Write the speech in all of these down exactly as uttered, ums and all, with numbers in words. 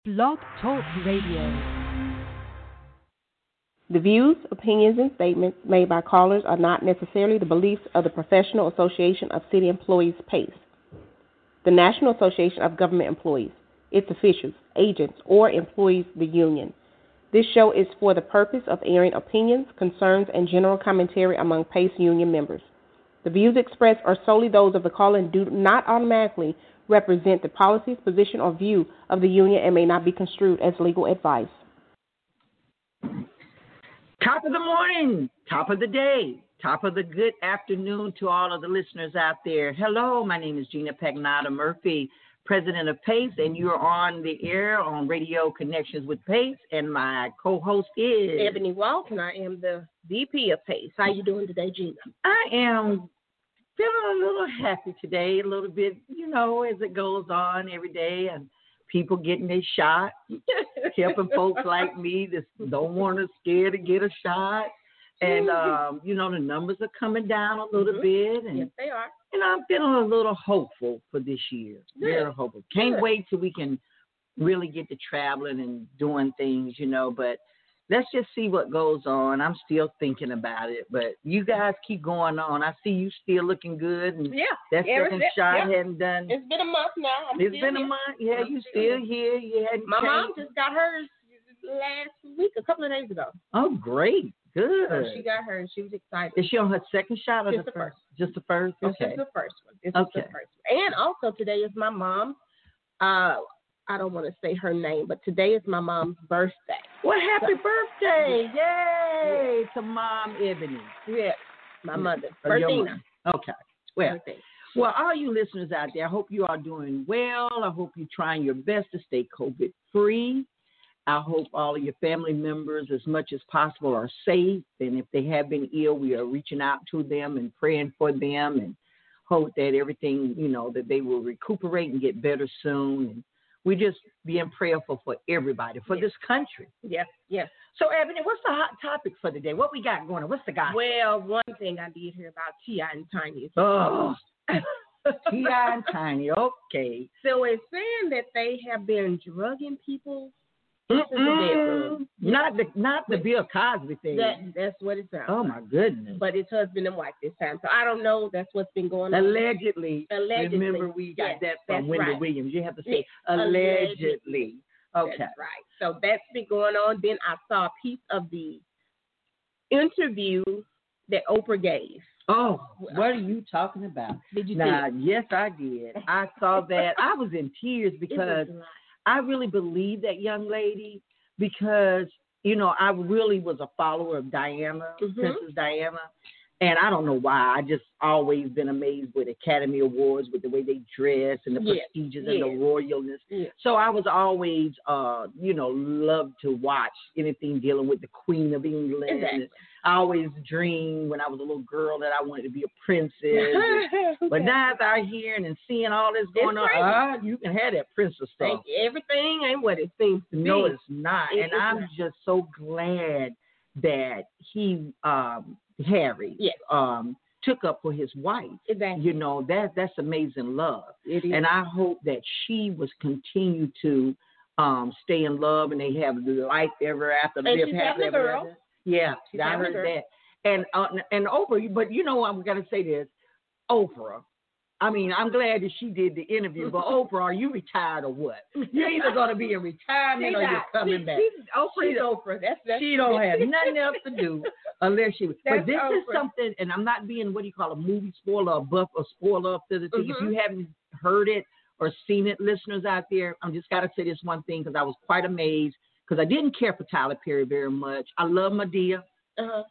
Blog Talk Radio. The views, opinions, and statements made by callers are not necessarily the beliefs of the Professional Association of City Employees, PACE, the National Association of Government Employees, its officials, agents, or employees, the union. This show is for the purpose of airing opinions, concerns, and general commentary among PACE union members. The views expressed are solely those of the caller and do not automatically represent the policies, position, or view of the union and may not be construed as legal advice. Top of the morning, top of the day, top of the good afternoon to all of the listeners out there. Hello, my name is Gina Pagnata Murphy, president of PACE, and you're on the air on Radio Connections with PACE, and my co-host is Ebony Walton. I am the V P of PACE. How you doing today, Gina? I am feeling a little happy today, a little bit, you know, as it goes on every day, and people getting their shot, helping folks like me that don't want to scare to get a shot. And, um, you know, the numbers are coming down a little mm-hmm. bit. And, yes, they are. And I'm feeling a little hopeful for this year. Good. Very hopeful. Can't Good. wait till we can really get to traveling and doing things, you know, but let's just see what goes on. I'm still thinking about it, but you guys keep going on. I see you still looking good, and yeah, that second it, shot yeah. hadn't done. It's been a month now. I'm it's still been here. a month. Yeah, I'm you still, still here. You hadn't My changed. mom just got hers last week, a couple of days ago. Oh, great. Good. So she got hers. She was excited. Is she on her second shot or just the the first? first? Just the first? This okay. is the first one. This okay. is the first one. And also today is my mom. Uh, I don't want to say her name, but today is my mom's birthday. Well, happy so, birthday. yeah. Yay to Mom Ebony. Yes, my mother. Or Bertina. Okay. Well, Birthday. well, all you listeners out there, I hope you are doing well. I hope you're trying your best to stay COVID-free. I hope all of your family members, as much as possible, are safe. And if they have been ill, we are reaching out to them and praying for them and hope that everything, you know, that they will recuperate and get better soon. And we just being prayerful for everybody, for yes. this country. Yes, yes. So, Ebony, what's the hot topic for today? What we got going on? What's the guy? Well, one thing I did hear about T I and Tiny. Oh, T I and Tiny, okay. So it's saying that they have been drugging people. The not the not the Bill Cosby thing. That, that's what it sounds Oh, like. my goodness. But it's husband and wife this time. So I don't know. That's what's been going on. Allegedly. Allegedly. Remember, we got yes, that from Wendy right. Williams. You have to say yes. allegedly. allegedly. Okay. That's right. So that's been going on. Then I saw a piece of the interview that Oprah gave. Oh, what are you talking about? Did you now, see it? Yes, I did. I saw that. I was in tears because I really believe that young lady because, you know, I really was a follower of Diana, mm-hmm. Princess Diana. And I don't know why. I just always been amazed with Academy Awards, with the way they dress and the yes. prestigious yes. and the royalness. Yes. So I was always, uh, you know, loved to watch anything dealing with the Queen of England. Exactly. I always dreamed when I was a little girl that I wanted to be a princess. and, but now that I'm hearing and seeing all this going it's on, uh, you can have that princess stuff. Everything ain't what it seems to be. No, it's not. It, and it's I'm not. just so glad that he, um, Harry, yes. um, took up for his wife. Exactly. You know, that that's amazing love. It is. And I hope that she was continue to um, stay in love and they have life ever after. And live she's happily having a ever girl. after. Yeah, she's I heard that. And uh, and Oprah, but you know I'm gonna say this, Oprah. I mean, I'm glad that she did the interview, but Oprah, are you retired or what? You're either going to be in retirement or you're coming she, back. She's, Oprah's Oprah. That's, that's, she don't have nothing else to do unless she. But this Oprah. is something, and I'm not being what do you call a movie spoiler, a buff, or spoiler up to the thing. Mm-hmm. If you haven't heard it or seen it, listeners out there, I'm just got to say this one thing because I was quite amazed because I didn't care for Tyler Perry very much. I love Madea. Uh-huh.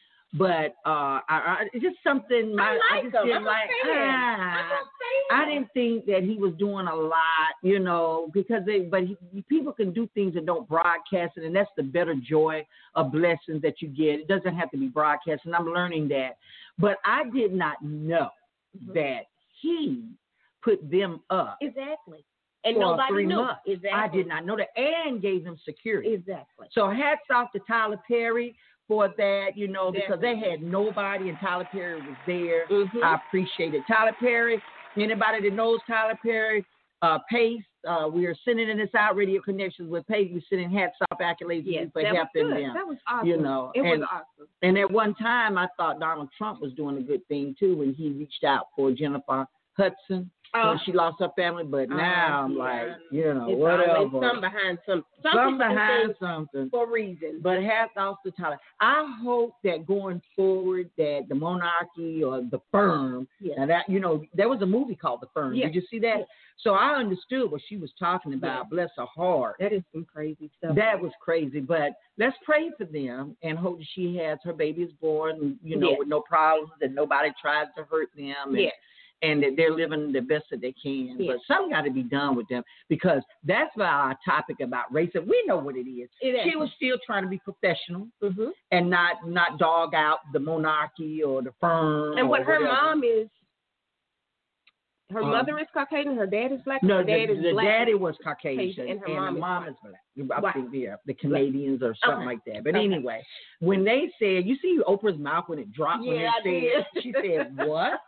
But uh, I, I, it's just something my, I like I just him. didn't I'm like. a fan. Ah, I'm a I didn't think that he was doing a lot, you know, because they. But he, people can do things and don't broadcast it, and that's the better joy of blessings that you get. It doesn't have to be broadcast, and I'm learning that. But I did not know mm-hmm. that he put them up exactly, and for nobody three knew. months. Exactly, I did not know that, and gave them security. Exactly. So hats off to Tyler Perry for that, you know, because Definitely. they had nobody and Tyler Perry was there. Mm-hmm. I appreciate it. Tyler Perry, anybody that knows Tyler Perry, Uh, Pace, uh, we are sending in this out, Radio Connections with Pace. We're sending hats off, accolades Yes, for that was helping good. them. That was awesome. You know, it and, was awesome. And at one time, I thought Donald Trump was doing a good thing, too, when he reached out for Jennifer Hudson. Oh. When she lost her family, but now uh, I'm yeah. like, you know, it's whatever. Some behind some, some, some behind something for reasons. But hats off to Tyler. I hope that going forward, that the monarchy or the firm, yes. now that you know, there was a movie called The Firm. Yes. Did you see that? Yes. So I understood what she was talking about. Yes. Bless her heart. That is some crazy stuff. That was crazy, but let's pray for them and hope that she has her baby is born, you know, yes. with no problems, that nobody tries to hurt them. And, yes. And that they're living the best that they can. Yes. But something got to be done with them because that's why our topic about racism, we know what it is. It she is. was still trying to be professional mm-hmm. and not not dog out the monarchy or the firm. And what her whatever. mom is, her um, mother is Caucasian, her dad is black. No, her dad the, is the black. daddy was Caucasian, Caucasian, and her and mom the is mom black. is black. I Wow. think, yeah, the Canadians or something Okay. like that. But Okay. anyway, when they said, you see Oprah's mouth when it dropped when Yeah, they I said, did. she said, what?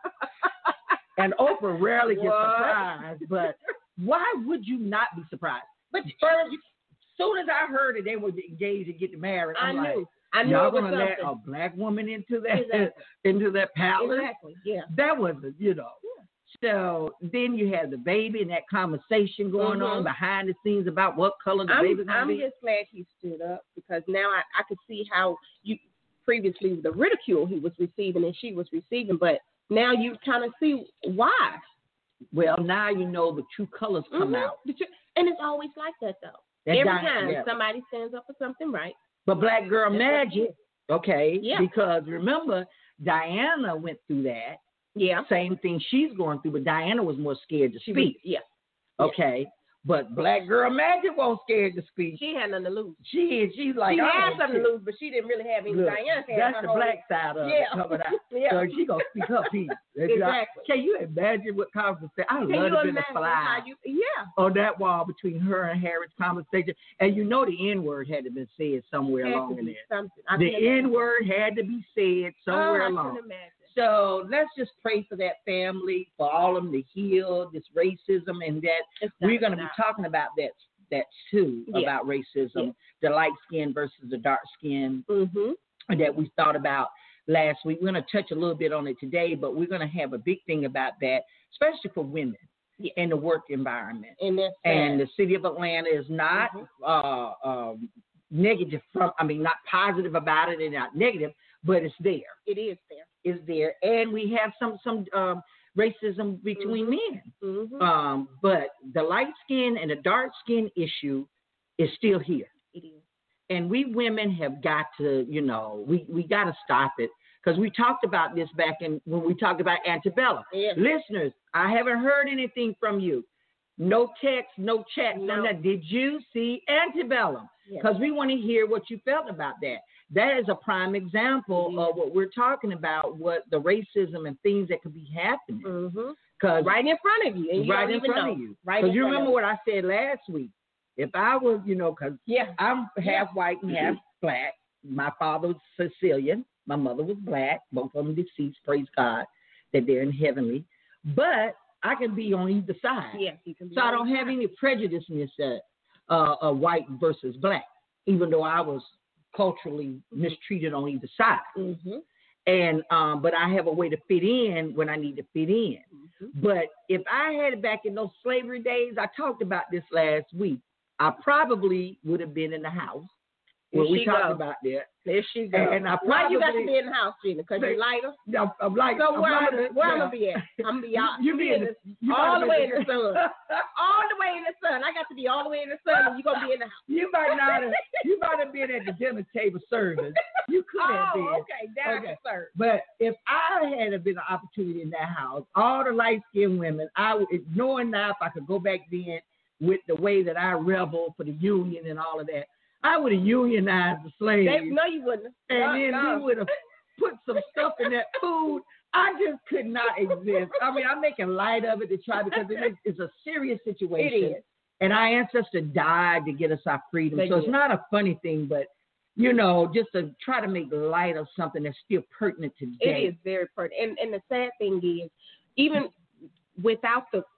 And Oprah rarely gets What? surprised, but why would you not be surprised? But first, as soon as I heard that they were engaged and getting married, I I'm knew. like, I knew y'all it was gonna let something. a black woman into that Exactly. into that palace? Exactly. Yeah. That wasn't, you know. Yeah. So then you had the baby and that conversation going mm-hmm. on behind the scenes about what color the I'm, baby's gonna I'm be. just glad he stood up because now I, I could see how you previously the ridicule he was receiving and she was receiving, but now you kind of see why. Well, now you know the true colors come mm-hmm. out. And it's always like that, though. That's Every di- time yeah. somebody stands up for something right. But Black Girl That's what it Magic, is. okay, Yeah. because remember, Diana went through that. Yeah. Same thing she's going through, but Diana was more scared to She speak. was, yeah. Okay. But Black Girl Magic wasn't scared to speak. She had nothing to lose. She is. She's like, she I had don't something care. to lose, but she didn't really have any. Look, Diana had that's her the whole, black side of yeah. it coming out. yeah. So she gonna speak her piece. Exactly. Can you imagine what conversation? I Can love you to be the imagine fly how you? Yeah. on that wall between her and Harriet's conversation. And you know the N word had to be said somewhere Had along to in be there. something. I The can imagine. N word had to be said somewhere oh, I along. can imagine. So let's just pray for that family, for all of them to heal this racism, and that It's we're not- going to be not- talking about that that too, Yeah. about racism, Yeah. the light skin versus the dark skin Mm-hmm. that we thought about last week. We're going to touch a little bit on it today, but we're going to have a big thing about that, especially for women Yeah. in the work environment. And that's And sad. the city of Atlanta is not Mhm. uh, um, negative from, I mean, not positive about it and not negative, but it's there. it is there. It's there. And we have some, some um, racism between Mhm. men. Mm-hmm. Um, but the light skin and the dark skin issue is still here. it is. And we women have got to, you know, we, we got to stop it. Because we talked about this back in when we talked about antebellum. Yeah. Listeners, I haven't heard anything from you. No text, no chat. No. No. That. Did you see antebellum? Yes. Because we want to hear what you felt about that. That is a prime example Mhm. of what we're talking about, what the racism and things that could be happening. Mm-hmm. Because Right in front of you. And you right don't in even front know. of you. Right Because in you front remember of what I said last week. If I was, you know, because Yeah. I'm half Yeah. white and half black. My father was Sicilian. My mother was black. Both of them deceased. Praise God that they're in heavenly. But I can be on either side. Yes, you can be So I on don't the have side. any prejudice in this uh, uh, uh, white versus black, even though I was culturally mistreated on either side. Mhm. And um, but I have a way to fit in when I need to fit in. Mhm. But if I had it back in those slavery days, I talked about this last week. I probably would have been in the house There where we she talked go. about that. There she goes. And I Why you got to probably- be in the house, Gina? Because you're lighter? I'm, I'm like, So I'm where I'm like, gonna, where I'm yeah. gonna be at? I'm gonna be out. You be in the, the, you all might the be way in the sun. all the way in the sun. I got to be all the way in the sun, and you're gonna be in the house. You might not have, you might have been at the dinner table serving. You could have been. Oh, okay, down Okay. to sir. But if I had been an opportunity in that house, all the light skinned women, I would, knowing now if I could go back then with the way that I rebel for the union and all of that, I would have unionized the slaves. They, no, you wouldn't. and no, then no. we would have put some stuff in that food. I just could not exist. I mean, I'm making light of it to try because it is, it's a serious situation. It is. And our ancestors died to get us our freedom. They so it's did. not a funny thing, but, you know, just to try to make light of something that's still pertinent today. It is very pertinent. And, and the sad thing is, even without the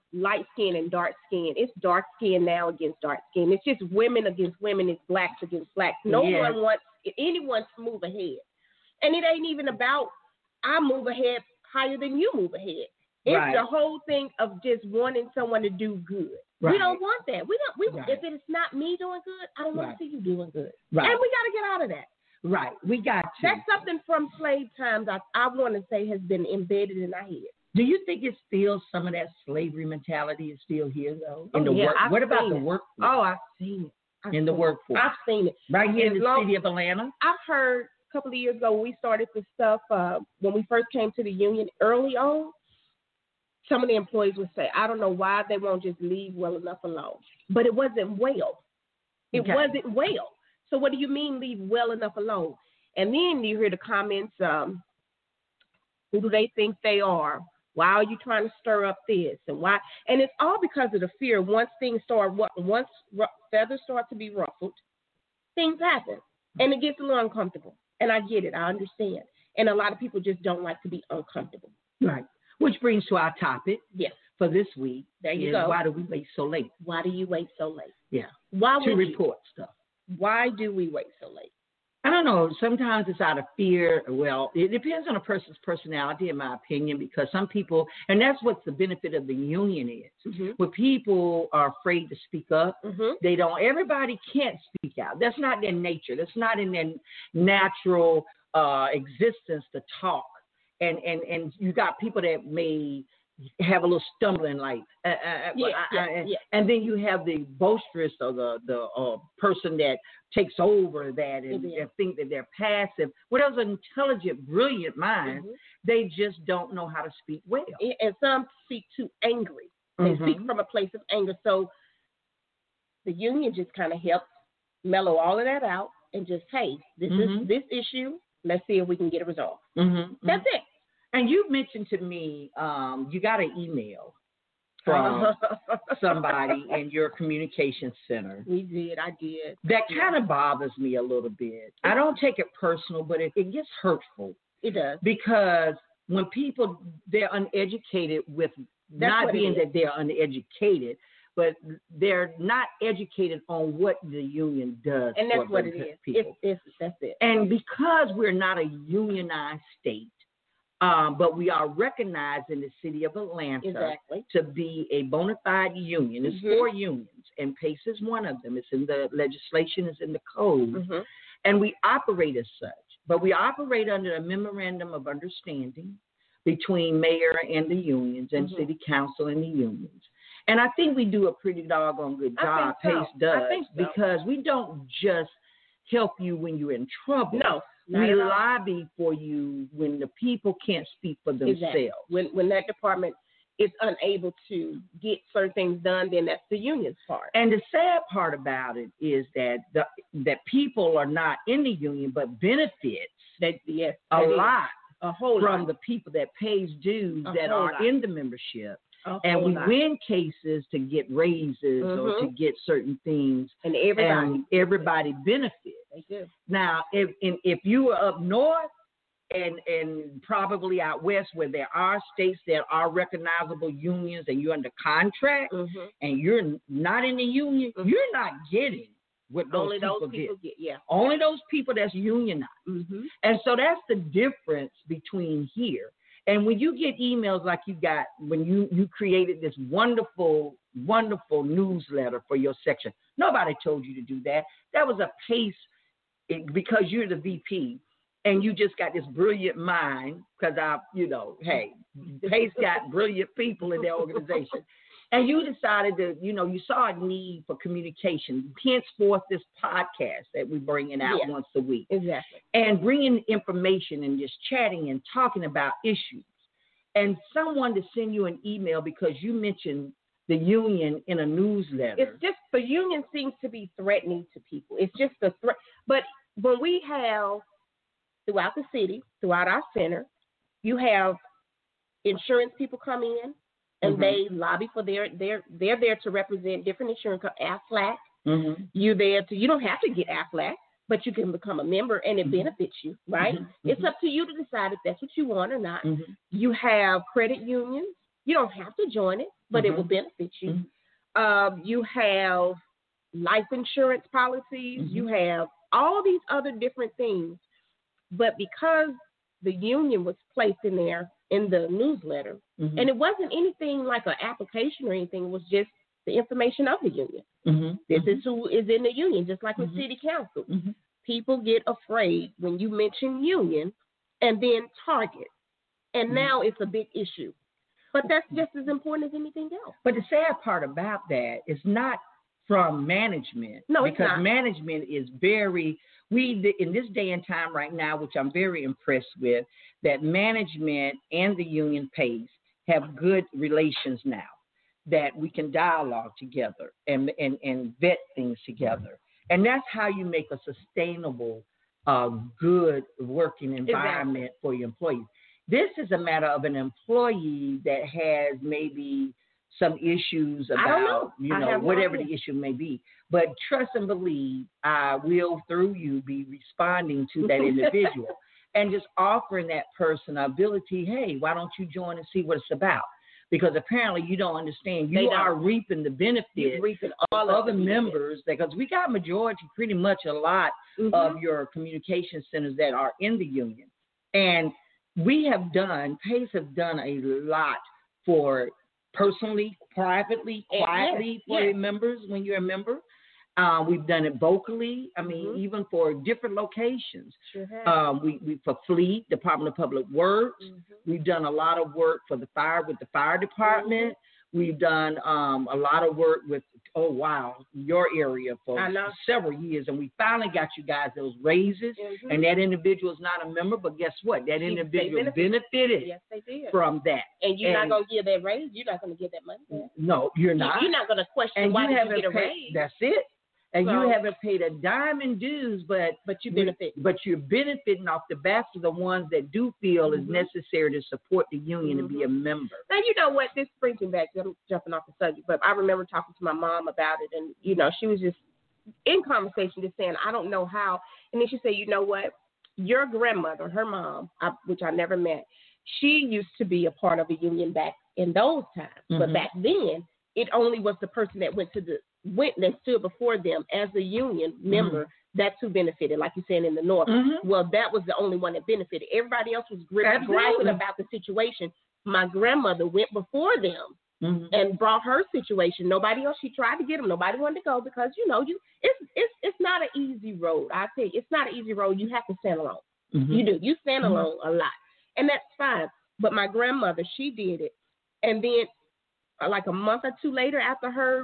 light skin and dark skin. It's dark skin now against dark skin. It's just women against women. It's blacks against blacks. No Yeah. one wants anyone to move ahead. And it ain't even about I move ahead higher than you move ahead. It's Right. the whole thing of just wanting someone to do good. Right. We don't want that. We don't. We Right. If it's not me doing good, I don't want Right. to see you doing good. Right. And we got to get out of that. Right. We got to. That's something from slave times. I I want to say has been embedded in our head. Do you think it's still some of that slavery mentality is still here though? In Oh, the yeah, work. I've What about seen the it. workforce? Oh, I've seen it. I've In the seen it. workforce. I've seen it. Right here in As the long- city of Atlanta. I've heard a couple of years ago when we started this stuff, uh, when we first came to the union early on, some of the employees would say, I don't know why they won't just leave well enough alone. But it wasn't well. It Okay. wasn't well. So what do you mean leave well enough alone? And then you hear the comments, um, who do they think they are? Why are you trying to stir up this? And why? And it's all because of the fear. Once things start, once feathers start to be ruffled, things happen. And it gets a little uncomfortable. And I get it. I understand. And a lot of people just don't like to be uncomfortable. Right. Which brings to our topic Yes. for this week. There you is go. Why do we wait so late? Why do you wait so late? Yeah. Why To would you? report stuff. Why do we wait so late? I don't know. Sometimes it's out of fear. Well, it depends on a person's personality, in my opinion, because some people, and that's what the benefit of the union is. Mm-hmm. When people are afraid to speak up, Mm-hmm. they don't. Everybody can't speak out. That's not their nature. That's not in their natural uh, existence to talk. And and and you got people that may have a little stumbling, like, uh, uh, Yeah, uh, yeah, uh, yeah. and then you have the boisterous or the the uh, person that takes over that and, Yeah. and think that they're passive. Well, those intelligent, brilliant minds, Mhm. they just don't know how to speak well. And some speak too angry. They Mhm. speak from a place of anger. So the union just kind of helps mellow all of that out and just, hey, this Mhm. is this issue. Let's see if we can get it resolved. Mm-hmm. That's it. And you mentioned to me, um, you got an email from somebody in your communication center. We did. I did. That kind of bothers me a little bit. I don't take it personal, but it, it gets hurtful It does. because when people, they're uneducated with That's not what it being is. that they're uneducated, but they're not educated on what the union does. And that's for what the it is. people. It's, it's, that's it. And because we're not a unionized state, um, but we are recognized in the city of Atlanta Exactly. to be a bona fide union. It's Mhm. four unions, and PACE is one of them. It's in the legislation, it's in the code, Mm-hmm. and we operate as such. But we operate under a memorandum of understanding between mayor and the unions and Mhm. city council and the unions. And I think we do a pretty doggone good I job, think so. PACE does, I think so. because we don't just help you when you're in trouble. No. Not We at all. lobby for you when the people can't speak for themselves. Exactly. When when that department is unable to get certain things done, then that's the union's part. And the sad part about it is that the, that people are not in the union, but benefits That yes, a that is lot a whole from lot. the people that pays dues A that whole are lot. in the membership. A And whole we lot. win cases to get raises or Mhm. to get certain things, and everybody and everybody benefits. they do. Now, if and if you were up north and and probably out west where there are states that are recognizable unions and you're under contract Mm-hmm. and you're not in the union, Mhm. you're not getting what those Only people, those people get. get. Yeah. Only those people that's unionized. Mm-hmm. And so that's the difference between here. And when you get emails like you got when you, you created this wonderful, wonderful newsletter for your section, nobody told you to do that. That was a PACE it, because you're the V P and you just got this brilliant mind because I, you know, hey, PACE got brilliant people in their organization. And you decided to, you know, you saw a need for communication. Henceforth, this podcast that we're bringing out Yeah. once a week. Exactly. And bringing information and just chatting and talking about issues. And someone to send you an email because you mentioned the union in a newsletter. It's just the union seems to be threatening to people. It's just a threat. But when we have throughout the city, throughout our center, you have insurance people come in and Mhm. they lobby for their their they're there to represent different insurance companies. AFLAC. Mm-hmm. You're there to you don't have to get AFLAC, but you can become a member and it Mhm. benefits you, right? Mhm. It's up to you to decide if that's what you want or not. Mm-hmm. You have credit unions. You don't have to join it, but mm-hmm. it will benefit you. Mm-hmm. Um, you have life insurance policies. Mm-hmm. You have all these other different things. But because the union was placed in there in the newsletter, mm-hmm. and it wasn't anything like an application or anything, it was just the information of the union. Mm-hmm. This mm-hmm. is who is in the union, just like with mm-hmm. city council. Mm-hmm. People get afraid when you mention union and then target. And mm-hmm. now it's a big issue. But that's just as important as anything else. But the sad part about that is not from management. No, it's because not. management is very, we in this day and time right now, which I'm very impressed with, that management and the union PACE have good relations now, that we can dialogue together and, and, and vet things together. And that's how you make a sustainable, uh, good working environment exactly. for your employees. This is a matter of an employee that has maybe some issues about, know. you know, whatever no the issue may be. But trust and believe, I will, through you, be responding to that individual and just offering that person the ability, hey, why don't you join and see what it's about? Because apparently you don't understand. You are reaping the benefit reaping all of other members, because we got majority, pretty much a lot mm-hmm. of your communication centers that are in the union. And we have done, PACE have done a lot for personally, privately, quietly yes, for yes. members when you're a member. Uh, we've done it vocally. I mean, mm-hmm. even for different locations. Sure have. Um, we, we for Fleet, Department of Public Works. Mm-hmm. We've done a lot of work for the fire with the fire department. Mm-hmm. We've done um, a lot of work with, oh, wow, your area for several years. And we finally got you guys those raises. Mm-hmm. And that individual is not a member, but guess what? That individual benefited yes, they did. from that. And you're and, not going to give that raise. You're not going to get that money back. No, you're not. You're not going to question and why you did you get a paid, raise. That's it. And so, you haven't paid a dime in dues, but but you benefit. But you're benefiting off the backs of the ones that do feel mm-hmm. is necessary to support the union mm-hmm. and be a member. Now, you know what? This brings me back. I'm jumping off the subject, but I remember talking to my mom about it, and, you know, she was just in conversation just saying, I don't know how. And then she said, you know what? Your grandmother, her mom, I, which I never met, she used to be a part of a union back in those times. Mm-hmm. But back then, it only was the person that went to the went and stood before them as a union member. Mm-hmm. That's who benefited, like you said in the North. Mm-hmm. Well, that was the only one that benefited. Everybody else was griping about the situation. My grandmother went before them mm-hmm. and brought her situation. Nobody else. She tried to get them. Nobody wanted to go because you know you. It's it's it's not an easy road. I tell you, it's not an easy road. You have to stand alone. Mm-hmm. You do. You stand mm-hmm. alone a lot, and that's fine. But my grandmother, she did it, and then like a month or two later, after her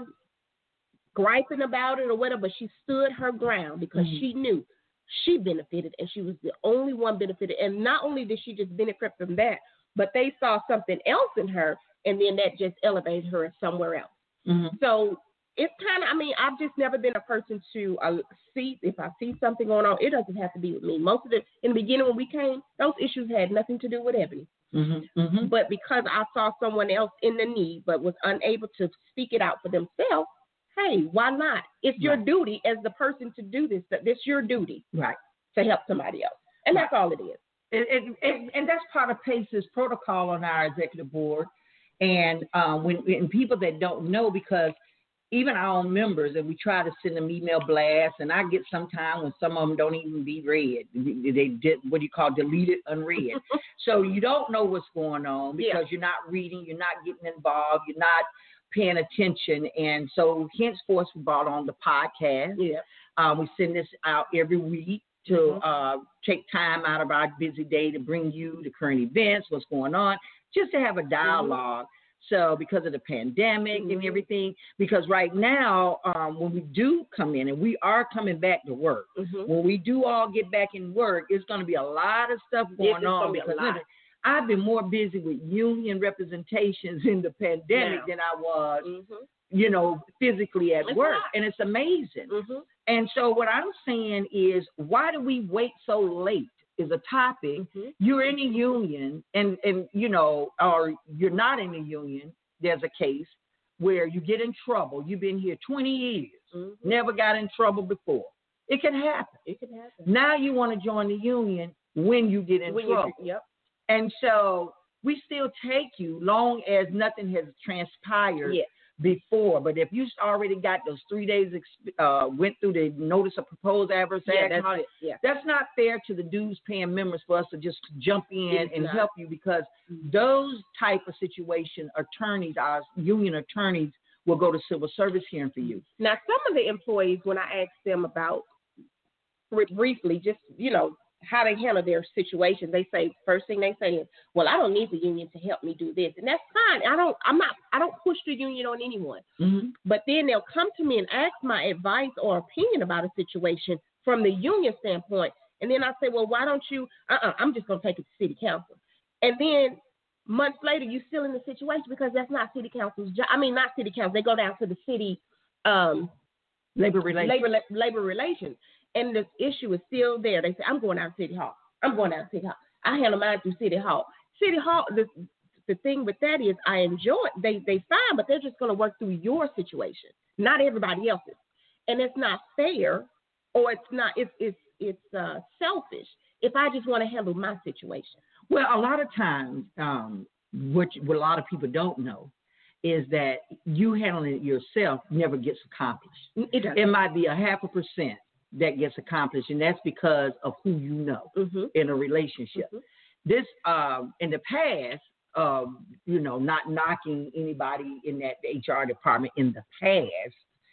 griping about it or whatever, she stood her ground because mm-hmm. she knew she benefited and she was the only one benefited. And not only did she just benefit from that, but they saw something else in her, and then that just elevated her somewhere else. Mm-hmm. So it's kind of, I mean, I've just never been a person to uh, see, if I see something going on, it doesn't have to be with me. Most of the, in the beginning when we came, those issues had nothing to do with Ebony. Mm-hmm. Mm-hmm. But because I saw someone else in the need but was unable to speak it out for themselves, hey, why not? It's your right. duty as the person to do this. It's your duty right. to help somebody else. And that's right. all it is. It, it, it, and that's part of PACE's protocol on our executive board. And um, when and people that don't know, because even our own members, and we try to send them email blasts, and I get sometimes when some of them don't even be read. They did what do you call deleted, unread. So you don't know what's going on because yeah. you're not reading, you're not getting involved, you're not paying attention. And so henceforth we brought on the podcast. Yeah. Um, we send this out every week to mm-hmm. uh, take time out of our busy day to bring you the current events, what's going on, just to have a dialogue. Mm-hmm. So because of the pandemic mm-hmm. and everything, because right now um, when we do come in, and we are coming back to work, mm-hmm. when we do all get back in work, it's going to be a lot of stuff going on because be I've been more busy with union representations in the pandemic yeah. than I was, mm-hmm. you know, physically at it's work. not. And it's amazing. Mm-hmm. And so what I'm saying is, why do we wait so late is a topic. Mm-hmm. You're in a union and, and, you know, or you're not in a union. There's a case where you get in trouble. You've been here twenty years, mm-hmm. never got in trouble before. It can happen. It can happen. Now you want to join the union when you get in when trouble. You, yep. And so we still take you long as nothing has transpired Yes. before. But if you already got those three days, uh, went through the notice of proposed adverse Yeah, action, that's it. Yeah. that's not fair to the dues paying members for us to just jump in It's and not. help you, because those type of situation attorneys, our union attorneys, will go to civil service hearing for you. Now, some of the employees, when I ask them about br- briefly, just, you know, how they handle their situation, they say, first thing they say is, well, I don't need the union to help me do this. And that's fine. I don't, I'm not, I don't push the union on anyone. Mm-hmm. But then they'll come to me and ask my advice or opinion about a situation from the union standpoint. And then I say, well, why don't you, uh-uh, I'm just going to take it to city council. And then months later, you're still in the situation because that's not city council's job. I mean, not city council. They go down to the city um, Labor relations. labor, labor relations. And the issue is still there. They say, I'm going out to City Hall. I'm going out to City Hall. I handle mine through City Hall. City Hall, the, the thing with that is I enjoy it. They, they fine, but they're just going to work through your situation, not everybody else's. And it's not fair, or it's not, it's, it's, it's uh, selfish if I just want to handle my situation. Well, a lot of times, um, what, what a lot of people don't know is that you handling it yourself never gets accomplished. It doesn't. It might be a half a percent that gets accomplished, and that's because of who you know Mm-hmm. in a relationship. Mhm. This, um, in the past, um, you know, not knocking anybody in that H R department in the past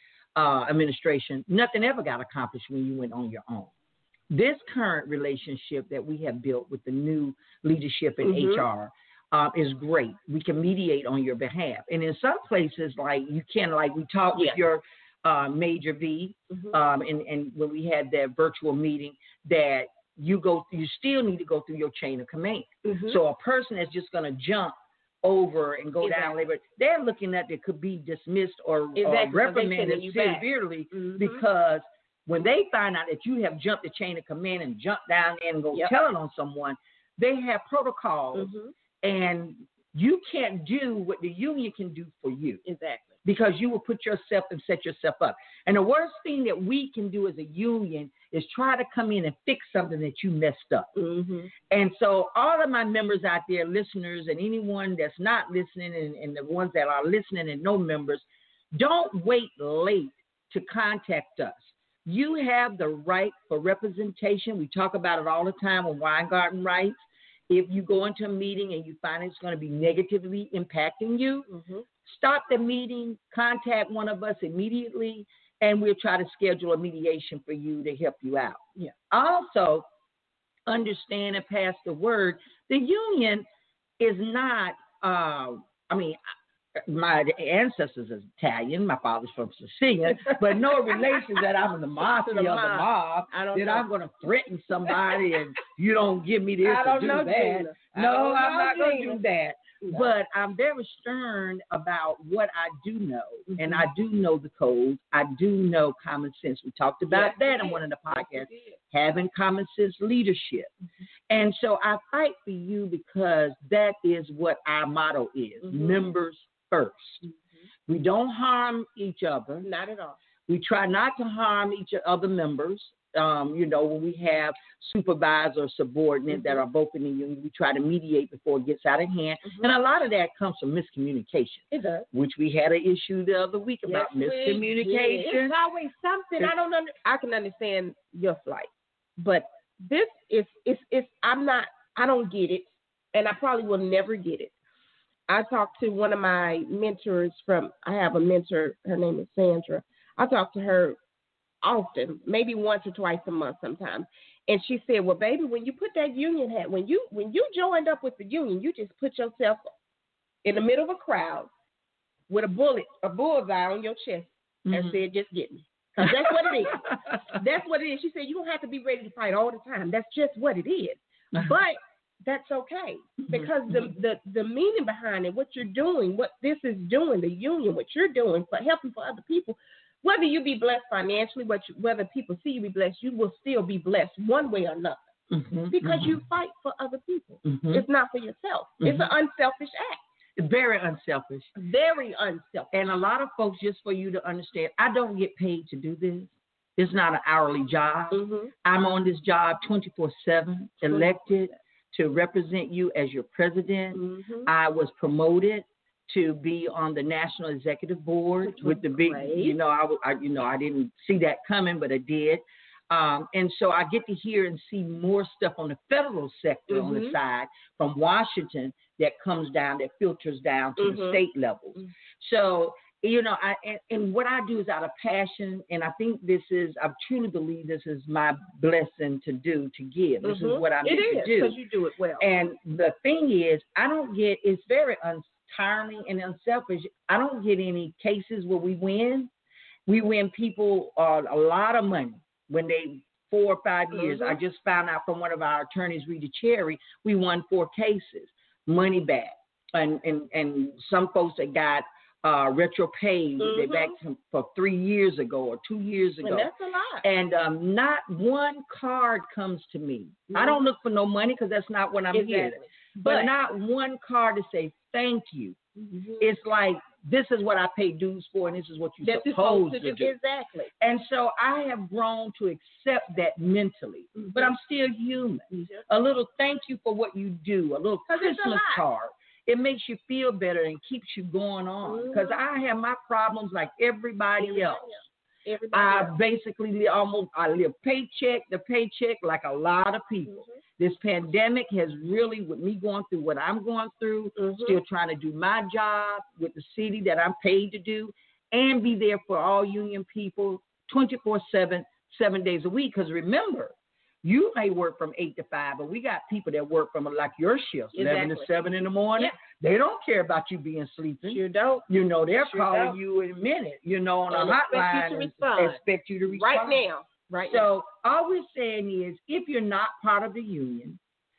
uh, administration, nothing ever got accomplished when you went on your own. This current relationship that we have built with the new leadership in Mhm. H R uh, is great. We can mediate on your behalf. And in some places, like you can, like we talked Yeah. with your uh, Major V, Mhm. um, and, and when we had that virtual meeting, that you go, you still need to go through your chain of command. Mhm. So a person that's just going to jump over and go down Exactly. labor, they're looking at it could be dismissed or, Exactly, or so they reprimanded sending you back. severely Mhm. because when they find out that you have jumped the chain of command and jumped down there and go Yep. tell it on someone, they have protocols, Mhm. and you can't do what the union can do for you Exactly. because you will put yourself and set yourself up. And the worst thing that we can do as a union is try to come in and fix something that you messed up. Mhm. And so all of my members out there, listeners, and anyone that's not listening, and, and the ones that are listening and no members, don't wait late to contact us. You have the right for representation. We talk about it all the time on Weingarten Rights. If you go into a meeting and you find it's going to be negatively impacting you, Mhm. stop the meeting, contact one of us immediately, and we'll try to schedule a mediation for you to help you out. Yeah. Also, understand and pass the word. The union is not, uh, I mean, my ancestors are Italian. My father's from Sicily, but no relation that I'm in the mafia the or the mob. mob. I don't That know. I'm going to threaten somebody and you don't give me this I or don't do know, that. Gina. I No, don't I'm know, not going to Gina. do that. No. But I'm very stern about what I do know, Mhm. and I do know the codes. I do know common sense. We talked about Yes, that we in one of the Yes, podcasts, we did. having common sense leadership. And so I fight for you because that is what our motto is, Mhm. members first. We don't harm each other. Not at all. We try not to harm each other members. Um, you know, when we have supervisor or subordinate that are both in the union, we try to mediate before it gets out of hand. Mhm. And a lot of that comes from miscommunication, It does. which we had an issue the other week about Yes, we did. miscommunication. It's always something. It's- I don't under, I can understand your flight, but this is it's it's I'm not I don't get it, and I probably will never get it. I talked to one of my mentors from I have a mentor. Her name is Sandra. I talk to her often, maybe once or twice a month sometimes. And she said, well, baby, when you put that union hat, when you when you joined up with the union, you just put yourself in the middle of a crowd with a bullet, a bullseye on your chest, and Mhm. said, just get me. Because that's what it is. That's what it is. She said, you don't have to be ready to fight all the time. That's just what it is. But that's okay. Because the, the, the meaning behind it, what you're doing, what this is doing, the union, what you're doing for helping for other people, whether you be blessed financially, what you, whether people see you be blessed, you will still be blessed one way or another. Mhm. Because Mhm. you fight for other people. Mhm. It's not for yourself. It's an unselfish act. It's very unselfish. Very unselfish. And a lot of folks, just for you to understand, I don't get paid to do this. It's not an hourly job. Mm-hmm. I'm on this job twenty-four seven, elected. to represent you as your president. Mm-hmm. I was promoted to be on the National Executive Board with the big, great. you know, I, I, you know, I didn't see that coming, but I did. Um, and so I get to hear and see more stuff on the federal sector Mm-hmm. on the side from Washington that comes down, that filters down to Mm-hmm. the state levels. Mm-hmm. So, you know, I and, and what I do is out of passion, and I think this is, I truly believe this is my blessing to do, to give. This Mm-hmm. is what I'm it meant is, to do. because you do it well. And the thing is, I don't get, it's very untiring and unselfish. I don't get any cases where we win. We win people uh, a lot of money when they, four or five years. Mm-hmm. I just found out from one of our attorneys, Rita Cherry, we won four cases, money back. And, and, and some folks that got uh, retro paid, Mm-hmm. they back from, for three years ago or two years ago. And that's a lot. And um, not one card comes to me. Mm-hmm. I don't look for no money because that's not what I'm exactly. here. But, but not one card to say thank you. Mm-hmm. It's like, this is what I pay dues for, and this is what you're That's supposed, supposed to to do. do. Exactly. And so I have grown to accept that mentally. Mm-hmm. But I'm still human. Mm-hmm. A little thank you for what you do, a little 'Cause it's a Christmas lot. card. It makes you feel better and keeps you going on. Because Mm-hmm. I have my problems like everybody, Everybody else. else. Everybody I else. basically li- almost I live paycheck to paycheck like a lot of people. Mm-hmm. This pandemic has really, with me going through what I'm going through, Mm-hmm. still trying to do my job with the city that I'm paid to do, and be there for all union people twenty-four seven, seven days a week. Because remember, you may work from eight to five, but we got people that work from like your shifts, eleven to Exactly. seven in the morning. Yeah. They don't care about you being sleeping. Sure don't. You know, they're Sure calling don't. you in a minute, you know, on And a expect you hotline to and respond. expect you to respond. Right now. Right now. So all we're saying is, if you're not part of the union,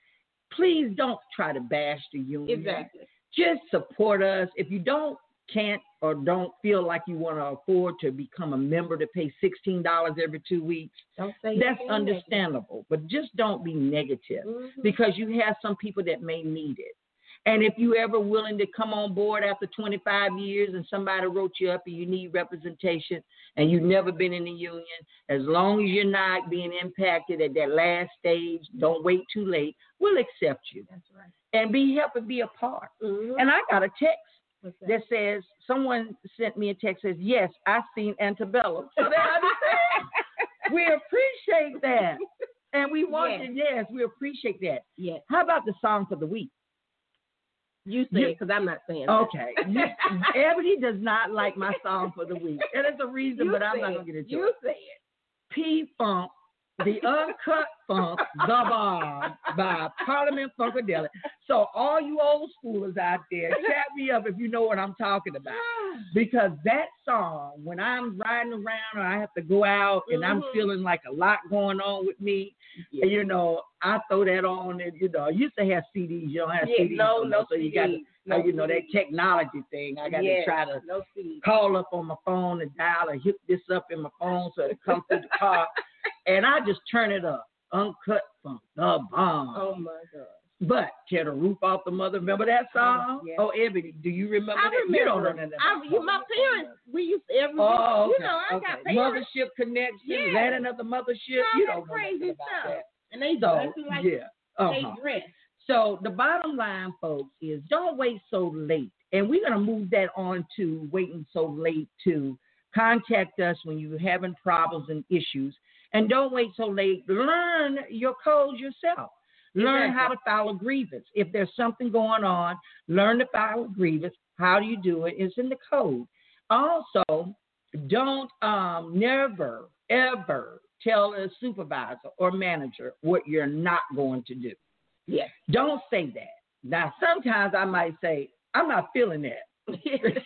please don't try to bash the union. Exactly. Just support us. If you don't, can't, or don't feel like you want to afford to become a member to pay sixteen dollars every two weeks, Don't say that's anything understandable. But just don't be negative, negative. Mhm. because you have some people that may need it. And if you ever willing to come on board after twenty-five years and somebody wrote you up and you need representation and you've never been in the union, as long as you're not being impacted at that last stage, don't wait too late, we'll accept you. That's right. And be help and be a part. Mhm. And I got a text What's that? that says, someone sent me a text that says, yes, I seen Antebellum. So they understand. We appreciate that. And we want Yes. to, yes, we appreciate that. Yes. How about the song for the week? You say You- it because I'm not saying that. Okay. Ebony does not like my song for the week. And there's a reason, You but I'm say not it. going to get into You it. say it. P-Funk, the Uncut Funk, The Bomb by Parliament Funkadelic. So all you old schoolers out there, chat me up if you know what I'm talking about. Because that song, when I'm riding around or I have to go out and I'm Mhm. feeling like a lot going on with me, Yeah. and, you know, I throw that on and, you know, I used to have C Ds. You don't have Yeah, C Ds. no, more, no So you got to, C Ds. No you know, that C Ds. technology thing. I got to Yes, try to no C Ds. call up on my phone and dial and hit this up in my phone so it comes through the car. And I just turn it up. Uncut Funk, The Bomb. Oh, my God. But tear the roof off the mother. Remember that song? Yeah. Oh, Ebony, do you remember I that? remember. You don't know that. I, you, my parents, we used to every Oh, okay. you know, I okay. got parents. Mothership Connection, Yeah. landing of the mothership. All You that don't know crazy nothing about stuff. that. And they So, dressing like yeah. they Uh-huh. dress. So the bottom line, folks, is don't wait so late. And we're going to move that on to waiting so late to contact us when you're having problems and issues. And don't wait so late. Learn your codes yourself. Learn Exactly. how to file a grievance. If there's something going on, learn to file a grievance. How do you do it? It's in the code. Also, don't um, never, ever tell a supervisor or manager what you're not going to do. Yes. Don't say that. Now, sometimes I might say, I'm not feeling that.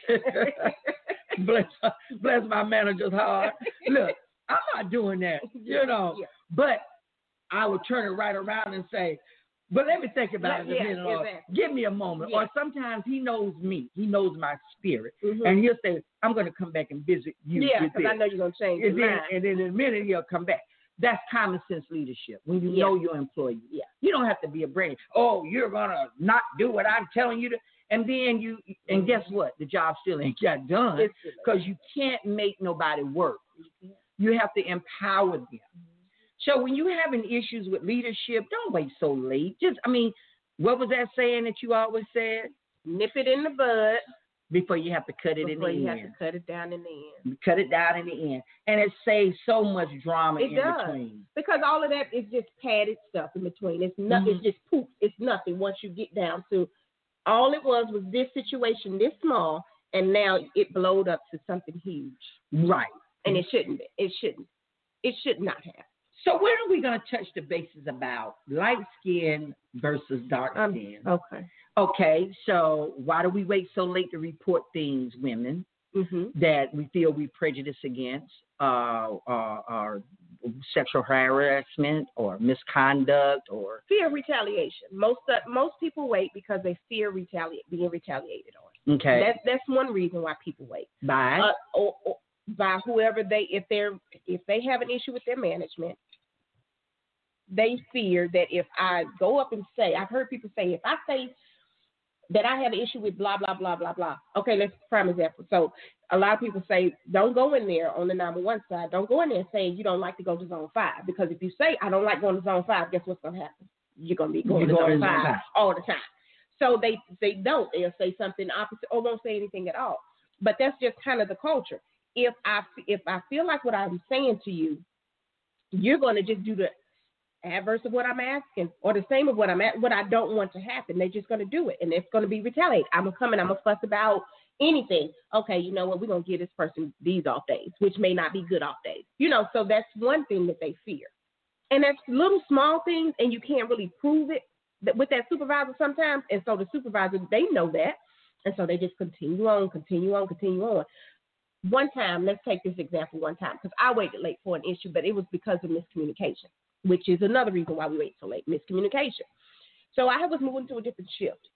bless, bless my manager's heart. Look, I'm not doing that, you know. Yeah. But I would turn it right around and say, but let me think about Yeah, it a yeah, minute. Or exactly. give me a moment. Yeah. Or sometimes he knows me. He knows my spirit. Mhm. And he'll say, I'm going to come back and visit you. Yeah, with because I this. know you're going to change your And then, mind. and then in a minute he'll come back. That's common sense leadership when you Yeah. know your employee. Yeah. You don't have to be a brain. Oh, you're gonna not do what I'm telling you to, and then you. And guess what? The job still ain't got done It's- because you can't make nobody work. You have to empower them. So when you're having issues with leadership, don't wait so late. Just, I mean, what was that saying that you always said? Nip it in the bud before you have to cut it before in the you end. have to cut it down in the end. Cut it down in the end. And it saves so much drama it in does. between. Because all of that is just padded stuff in between. It's not, Mm-hmm. it's just poof. It's nothing once you get down to all it was was this situation this small, and now it blowed up to something huge. Right. And it shouldn't be. It shouldn't. It should not have. So when are we going to touch the bases about light skin versus dark Um, skin? okay. Okay, so why do we wait so late to report things, women, Mm-hmm. that we feel we prejudice against, uh, uh, or sexual harassment or misconduct or Fear of retaliation. Most uh, most people wait because they fear retaliate being retaliated on. okay That's that's one reason why people wait. by Uh, or, or by whoever they if they're if they have an issue with their management, they fear that if I go up and say, I've heard people say, if I say that I have an issue with blah blah blah blah blah. Okay, let's prime example. So a lot of people say, don't go in there on the number one side. Don't go in there saying you don't like to go to zone five, because if you say I don't like going to zone five, guess what's gonna happen? You're gonna be going You're to going zone to zone five five. all the time. So they they don't. They'll say something opposite or won't say anything at all. But that's just kind of the culture. If I if I feel like what I'm saying to you, you're gonna just do the adverse of what I'm asking, or the same of what I'm at, what I don't want to happen. They're just going to do it, and it's going to be retaliated. I'm going to come and I'm going to fuss about anything. Okay, you know what? We're going to give this person these off days, which may not be good off days. You know, so that's one thing that they fear. And that's little small things, and you can't really prove it that with that supervisor sometimes. And so the supervisor, they know that, and so they just continue on, continue on, continue on. One time, let's take this example one time, because I waited late for an issue, but it was because of miscommunication, which is another reason why we wait so late, miscommunication. So I was moving to a different shift,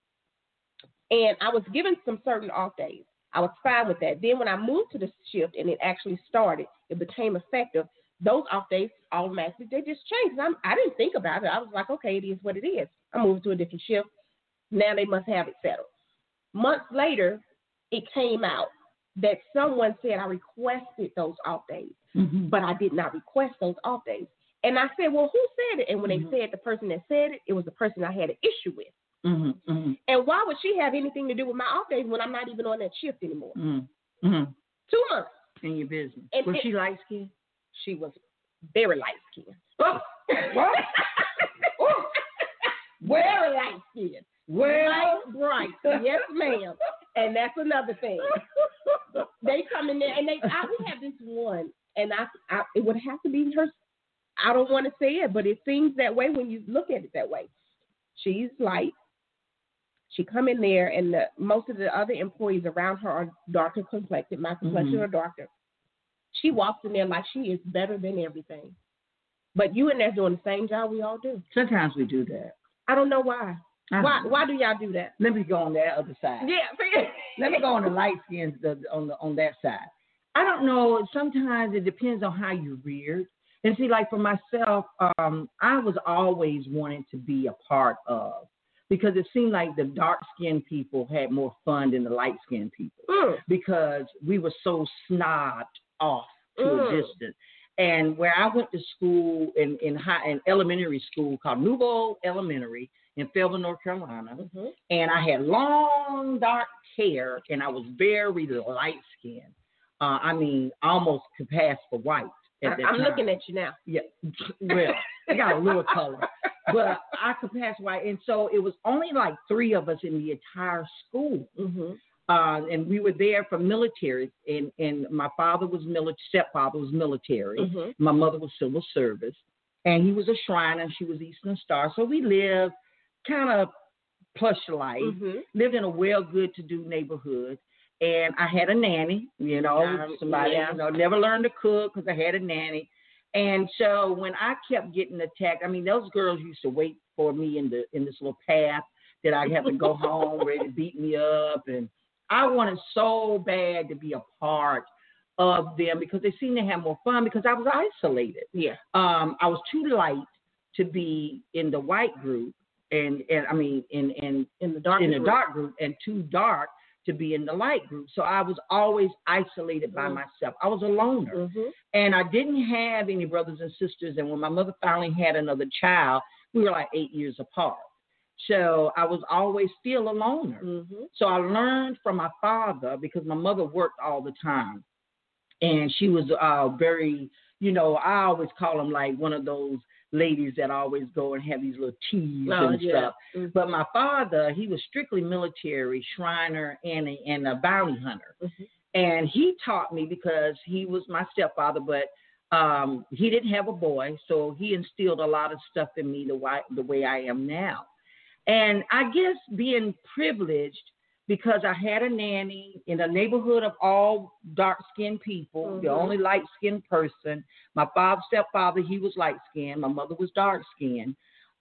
and I was given some certain off days. I was fine with that. Then when I moved to the shift and it actually started, it became effective, those off days automatically, they just changed. I'm, I didn't think about it. I was like, okay, it is what it is. I moved to a different shift. Now they must have it settled. Months later, it came out that someone said I requested those off days, mm-hmm. but I did not request those off days. And I said, well, who said it? And when mm-hmm. they said the person that said it, it was the person I had an issue with. Mm-hmm. Mm-hmm. And why would she have anything to do with my off days when I'm not even on that shift anymore? Mm-hmm. Mm-hmm. Two months. In your business. And was it, she light skinned? She was very light skinned. Oh, what? Oh, Very light skinned. Well, Light, bright. Yes, ma'am. And that's another thing. They come in there and they, I would have this one, and I, I, it would have to be her. I don't want to say it, but it seems that way when you look at it that way. She's light. She come in there, and the, most of the other employees around her are darker complected. My complexion mm-hmm. are darker. She walks in there like she is better than everything. But you in there doing the same job we all do. Sometimes we do that. I don't know why. I Why? know. Why do y'all do that? Let me go on that other side. Yeah. Let me go on the light skins the, on the on that side. I don't know. Sometimes it depends on how you're reared. And see, like for myself, um, I was always wanting to be a part of, because it seemed like the dark-skinned people had more fun than the light-skinned people, Mm. because we were so snobbed off to Mm. a distance. And where I went to school in in high in elementary school called Nouveau Elementary in Fayetteville, North Carolina, Mm-hmm. and I had long dark hair, and I was very light-skinned. Uh, I mean, almost could pass for white. At that I'm time. looking at you now. Yeah, well, I got a little color, but I could pass white, and so it was only like three of us in the entire school, Mm-hmm. uh, and we were there for military. And, and my father was military, stepfather was military, Mm-hmm. my mother was civil service, and he was a Shriner, and she was Eastern Star. So we lived kind of plush life, Mm-hmm. lived in a well, good to do neighborhood. And I had a nanny, you know, Um, somebody, yeah. you know, never learned to cook because I had a nanny. And so when I kept getting attacked, I mean, those girls used to wait for me in the in this little path that I'd have to go home, ready to beat me up. And I wanted so bad to be a part of them because they seemed to have more fun because I was isolated. Yeah. Um, I was too light to be in the white group, and, and I mean, in, in, In the dark. in the group. dark group, and too dark to be in the light group. So I was always isolated by mm-hmm. myself. I was a loner. Mm-hmm. And I didn't have any brothers and sisters. And when my mother finally had another child, we were like eight years apart. So I was always still a loner. Mm-hmm. So I learned from my father, because my mother worked all the time. And she was uh, very, you know, I always call them like one of those ladies that always go and have these little teas oh, and yeah. stuff. Mm-hmm. But my father, he was strictly military, Shriner, and a, and a bounty hunter. Mm-hmm. And he taught me, because he was my stepfather, but um, he didn't have a boy, so he instilled a lot of stuff in me the way, the way I am now. And I guess being privileged, because I had a nanny in a neighborhood of all dark-skinned people, mm-hmm. the only light-skinned person. My father, stepfather, he was light-skinned. My mother was dark-skinned.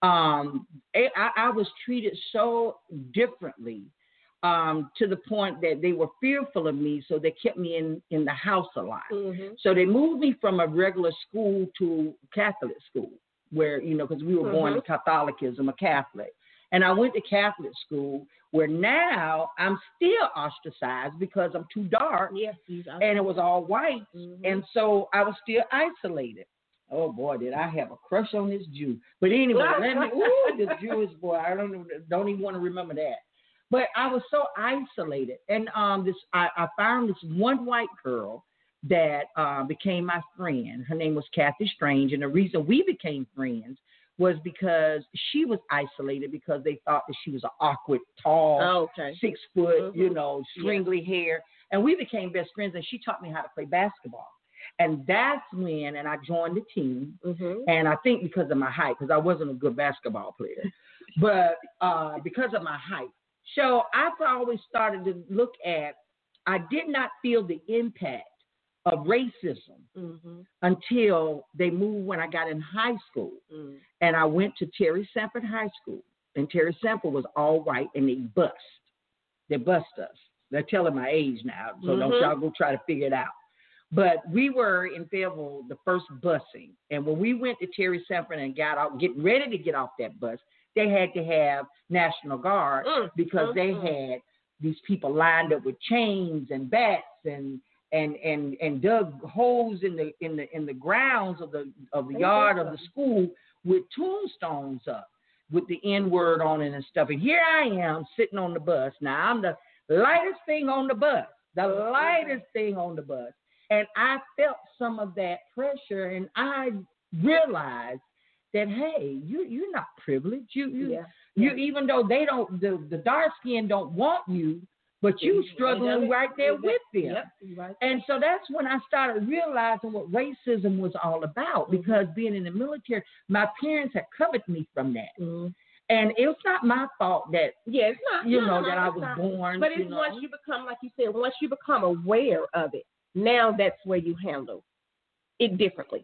Um, I, I was treated so differently um, to the point that they were fearful of me, so they kept me in, in the house a lot. Mm-hmm. So they moved me from a regular school to Catholic school, where, you know, because we were mm-hmm. born in Catholicism, a Catholic. And I went to Catholic school, where now I'm still ostracized because I'm too dark, yes, and it was all white, mm-hmm. and so I was still isolated. Oh boy, did I have a crush on this Jew! But anyway, let me, ooh, this Jewish boy, I don't don't even want to remember that. But I was so isolated, and um, this I, I found this one white girl that uh, became my friend. Her name was Kathy Strange, and the reason we became friends was because she was isolated, because they thought that she was an awkward, tall, oh, okay. six foot, mm-hmm. you know, stringly yeah. hair. And we became best friends, and she taught me how to play basketball. And that's when, and I joined the team, mm-hmm. and I think because of my height, because I wasn't a good basketball player, but uh, because of my height. So I always started to look at, I did not feel the impact of racism mm-hmm. until they moved when I got in high school. Mm. And I went to Terry Sanford High School. And Terry Sanford was all white, and they bust. They bust us. They're telling my age now, so mm-hmm. don't y'all go try to figure it out. But we were in Fayetteville the first busing. And when we went to Terry Sanford and got out, getting ready to get off that bus, they had to have National Guard mm. because mm-hmm. they had these people lined up with chains and bats and and and and dug holes in the in the in the grounds of the of the yard of the school with tombstones up with the N word on it and stuff. And here I am sitting on the bus. Now I'm the lightest thing on the bus, the lightest thing on the bus, and I felt some of that pressure, and I realized that hey, you you're not privileged. You you yeah. you even though they don't the the dark skin don't want you. But you struggling right there with them. Yep, right. And so that's when I started realizing what racism was all about, because mm-hmm. being in the military, my parents had covered me from that. Mm-hmm. And it's not my fault that, yeah, it's not, you no, know, no, that I was not. born. But it's you know. once you become, like you said, once you become aware of it, now that's where you handle it differently.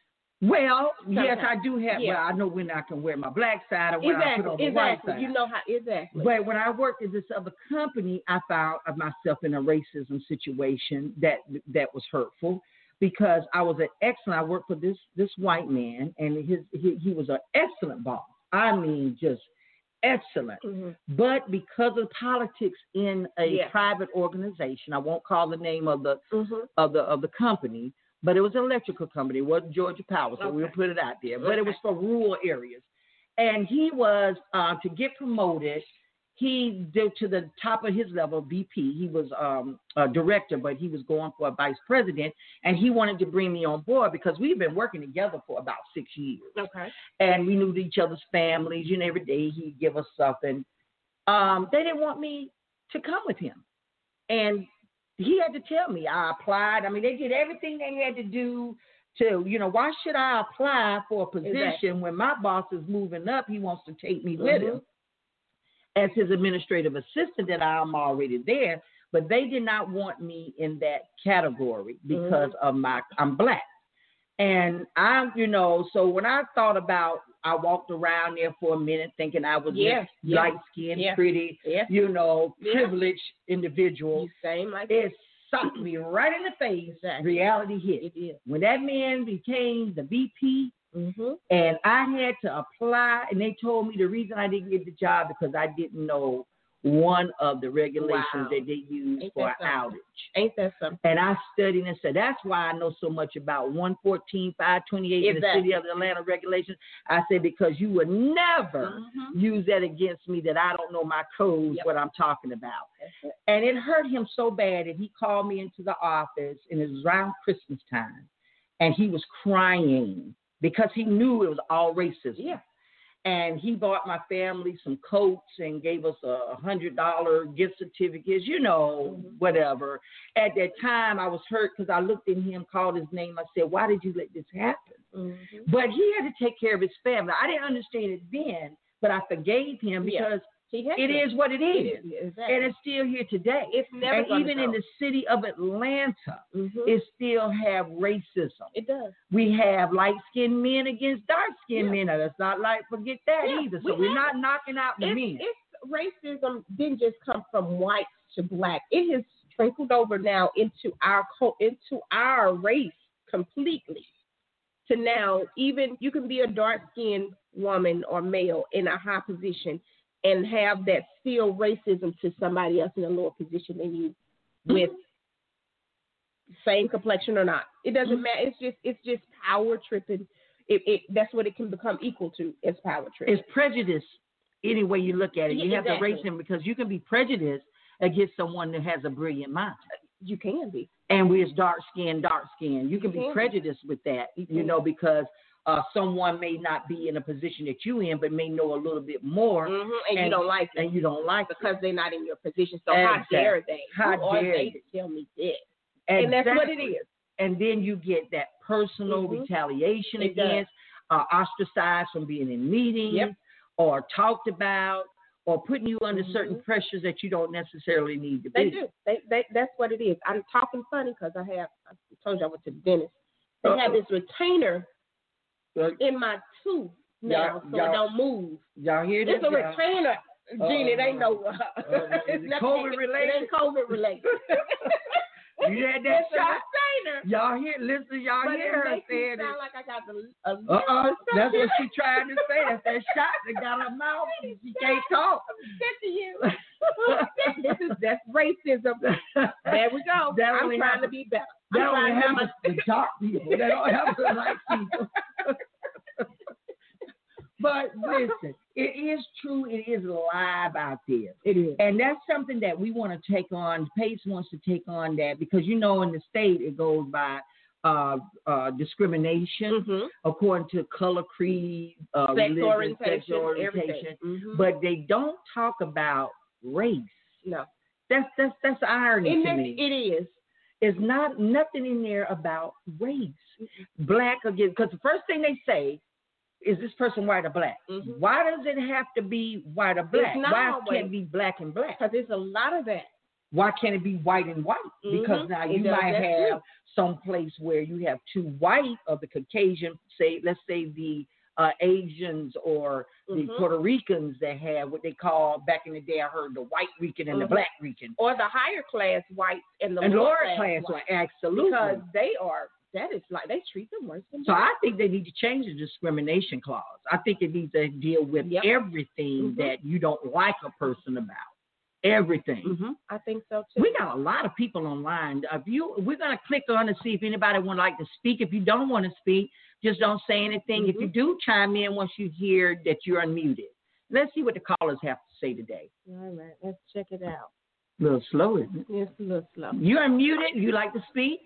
Well, Sometimes. yes, I do have. Yeah. Well, I know when I can wear my black side or when exactly, I put on the exactly. white side. You know how exactly. But when I worked at this other company, I found of myself in a racism situation that that was hurtful, because I was an excellent. I worked for this this white man, and his he, he was an excellent boss. I mean, just excellent. Mm-hmm. But because of politics in a yeah. private organization, I won't call the name of the mm-hmm. of the of the company. But it was an electrical company. It wasn't Georgia Power, so okay. we'll put it out there. But okay. it was for rural areas. And he was, uh, to get promoted, he did to the top of his level, V P. He was um, a director, but he was going for a vice president. And he wanted to bring me on board because we've been working together for about six years. Okay. And we knew each other's families. You know, every day he'd give us something. Um, they didn't want me to come with him. And he had to tell me. I applied. I mean, they did everything they had to do to, you know, why should I apply for a position exactly. when my boss is moving up? He wants to take me mm-hmm. with him as his administrative assistant, that I'm already there. But they did not want me in that category because mm-hmm. of my, I'm black. And I'm, you know, so when I thought about, I walked around there for a minute thinking I was yeah, yeah, light-skinned, yeah, pretty, yeah. you know, yeah. privileged individual. You same like it sucked me right in the face. Exactly. Reality hit. It is. When that man became the V P, mm-hmm. and I had to apply, and they told me the reason I didn't get the job because I didn't know one of the regulations Wow. that they use Ain't for that an something? outage. Ain't that something? And I studied and said, that's why I know so much about one fourteen, five twenty-eight in the Exactly. City of Atlanta regulations. I said, because you would never Mm-hmm. use that against me that I don't know my codes, Yep. what I'm talking about. And it hurt him so bad that he called me into the office, and it was around Christmas time, and he was crying because he knew it was all racism. Yeah. And he bought my family some coats and gave us a hundred dollar gift certificates, you know, Mm-hmm. whatever. At that time, I was hurt because I looked at him, called his name. I said, "Why did you let this happen?" Mm-hmm. But he had to take care of his family. I didn't understand it then, but I forgave him Yeah. because He had it to. is what it is. It is, exactly. And it's still here today. It's never and gonna even in go. the city of Atlanta, Mhm. it still have racism. It does. We have light-skinned men against dark-skinned Yeah. men. Now, let's not like forget that Yeah, either. we So we're have not knocking out the It's, men. it's racism didn't just come from whites to black. It has trickled over now into our co- into our race completely. To now, even you can be a dark-skinned woman or male in a high position and have that still racism to somebody else in a lower position than you with same complexion or not. It doesn't Mhm. matter. It's just it's just power tripping. It, it that's what it can become equal to is power tripping. It's prejudice any way you look at it. Yeah, You have exactly. to racism because you can be prejudiced against someone that has a brilliant mind. You can be. And we're dark skinned, dark skinned. You can You be can. prejudiced with that, You you can. know, because uh, someone may not be in a position that you in, but may know a little bit more, Mm-hmm. And, you and- don't like it and you don't like it. because they're not in your position. So how Exactly. dare they? How Who are dare they they? to tell me this? And that's what it Exactly. is. And then you get that personal Mhm. retaliation It does. against, uh, ostracized from being in meetings, Yep. or talked about, or putting you under Mhm. certain pressures that you don't necessarily need to They be. do. They, they, that's what it is. I'm talking funny because I have, I told you I went to the dentist. They Uh-oh. have this retainer Uh, in my tooth now Y'all- so y'all- it don't move. Y'all hear this? It's a y'all? retainer, Gene. It ain't no. Uh, it's is it nothing- COVID it- related? It ain't COVID related. You had that It's a shot? retainer. Y'all hear? Listen, y'all But hear it her makes me saying sound it. like I got the. A Uh uh That's what she. she trying to say. That's that shot that got her mouth. and She can't talk. Sick to you. this is that's racism. There we go. That I'm only trying happens- to be better. That I'm only trying to happens to dark people. That don't happen to light people. But listen, it is true. It is live out there. It is. And that's something that we want to take on. Pace wants to take on that because, you know, in the state, it goes by uh, uh, discrimination Mm-hmm. according to color, creed, uh, Sex religion, orientation, sexual orientation. everything. Mhm. But they don't talk about race. no, That's that's that's irony and to that's, me. it is. There's not nothing in there about race, black again. Because the first thing they say is this person white or black. Mhm. Why does it have to be white or black? not Why always. can't it be black and black? Because there's a lot of that. Why can't it be white and white? Because Mhm. now It you does might that have too. some place where you have two white of the Caucasian, say, let's say the uh, Asians or the Mhm. Puerto Ricans that have what they call, back in the day, I heard the white Rican and the Mhm. black Rican. Or the higher class whites and the And lower lower class, class, whites. white, absolutely. Because they are, that is like, they treat them worse than So black. I think they need to change the discrimination clause. I think it needs to deal with Yep. everything Mhm. that you don't like a person about. Everything. Mm-hmm. I think so too. We got a lot of people online. If you, we're gonna click on to see if anybody would like to speak. If you don't want to speak, just don't say anything. Mm-hmm. If you do, chime in once you hear that you're unmuted. Let's see what the callers have to say today. All right, let's check it out. A little slow, isn't it? It's a little slow. You're unmuted. You like to speak?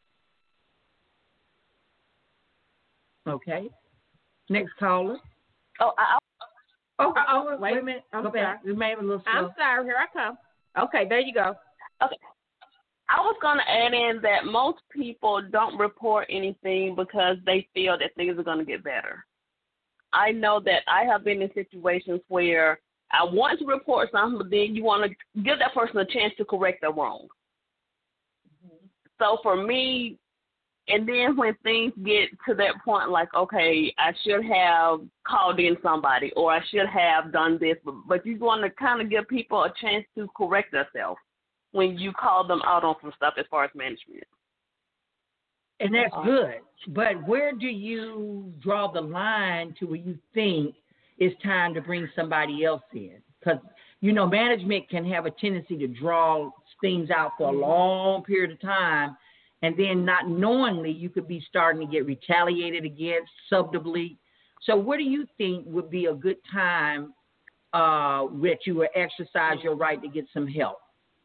Okay. Next caller. Oh, I, Oh, Uh-oh, oh, wait, wait, a minute. I'm Go back. sorry. You may have a little slow. I'm sorry, here I come. Okay, there you go. I was going to add in that most people don't report anything because they feel that things are going to get better. I know that I have been in situations where I want to report something, but then you want to give that person a chance to correct their wrong. Mm-hmm. So for me, and then when things get to that point, like, okay, I should have called in somebody or I should have done this, but, but you want to kind of give people a chance to correct themselves when you call them out on some stuff as far as management. And that's good. But where do you draw the line to where you think it's time to bring somebody else in? Because you know, management can have a tendency to draw things out for a long period of time, and then not knowingly you could be starting to get retaliated against subtly. So what do you think would be a good time uh, that you would exercise your right to get some help?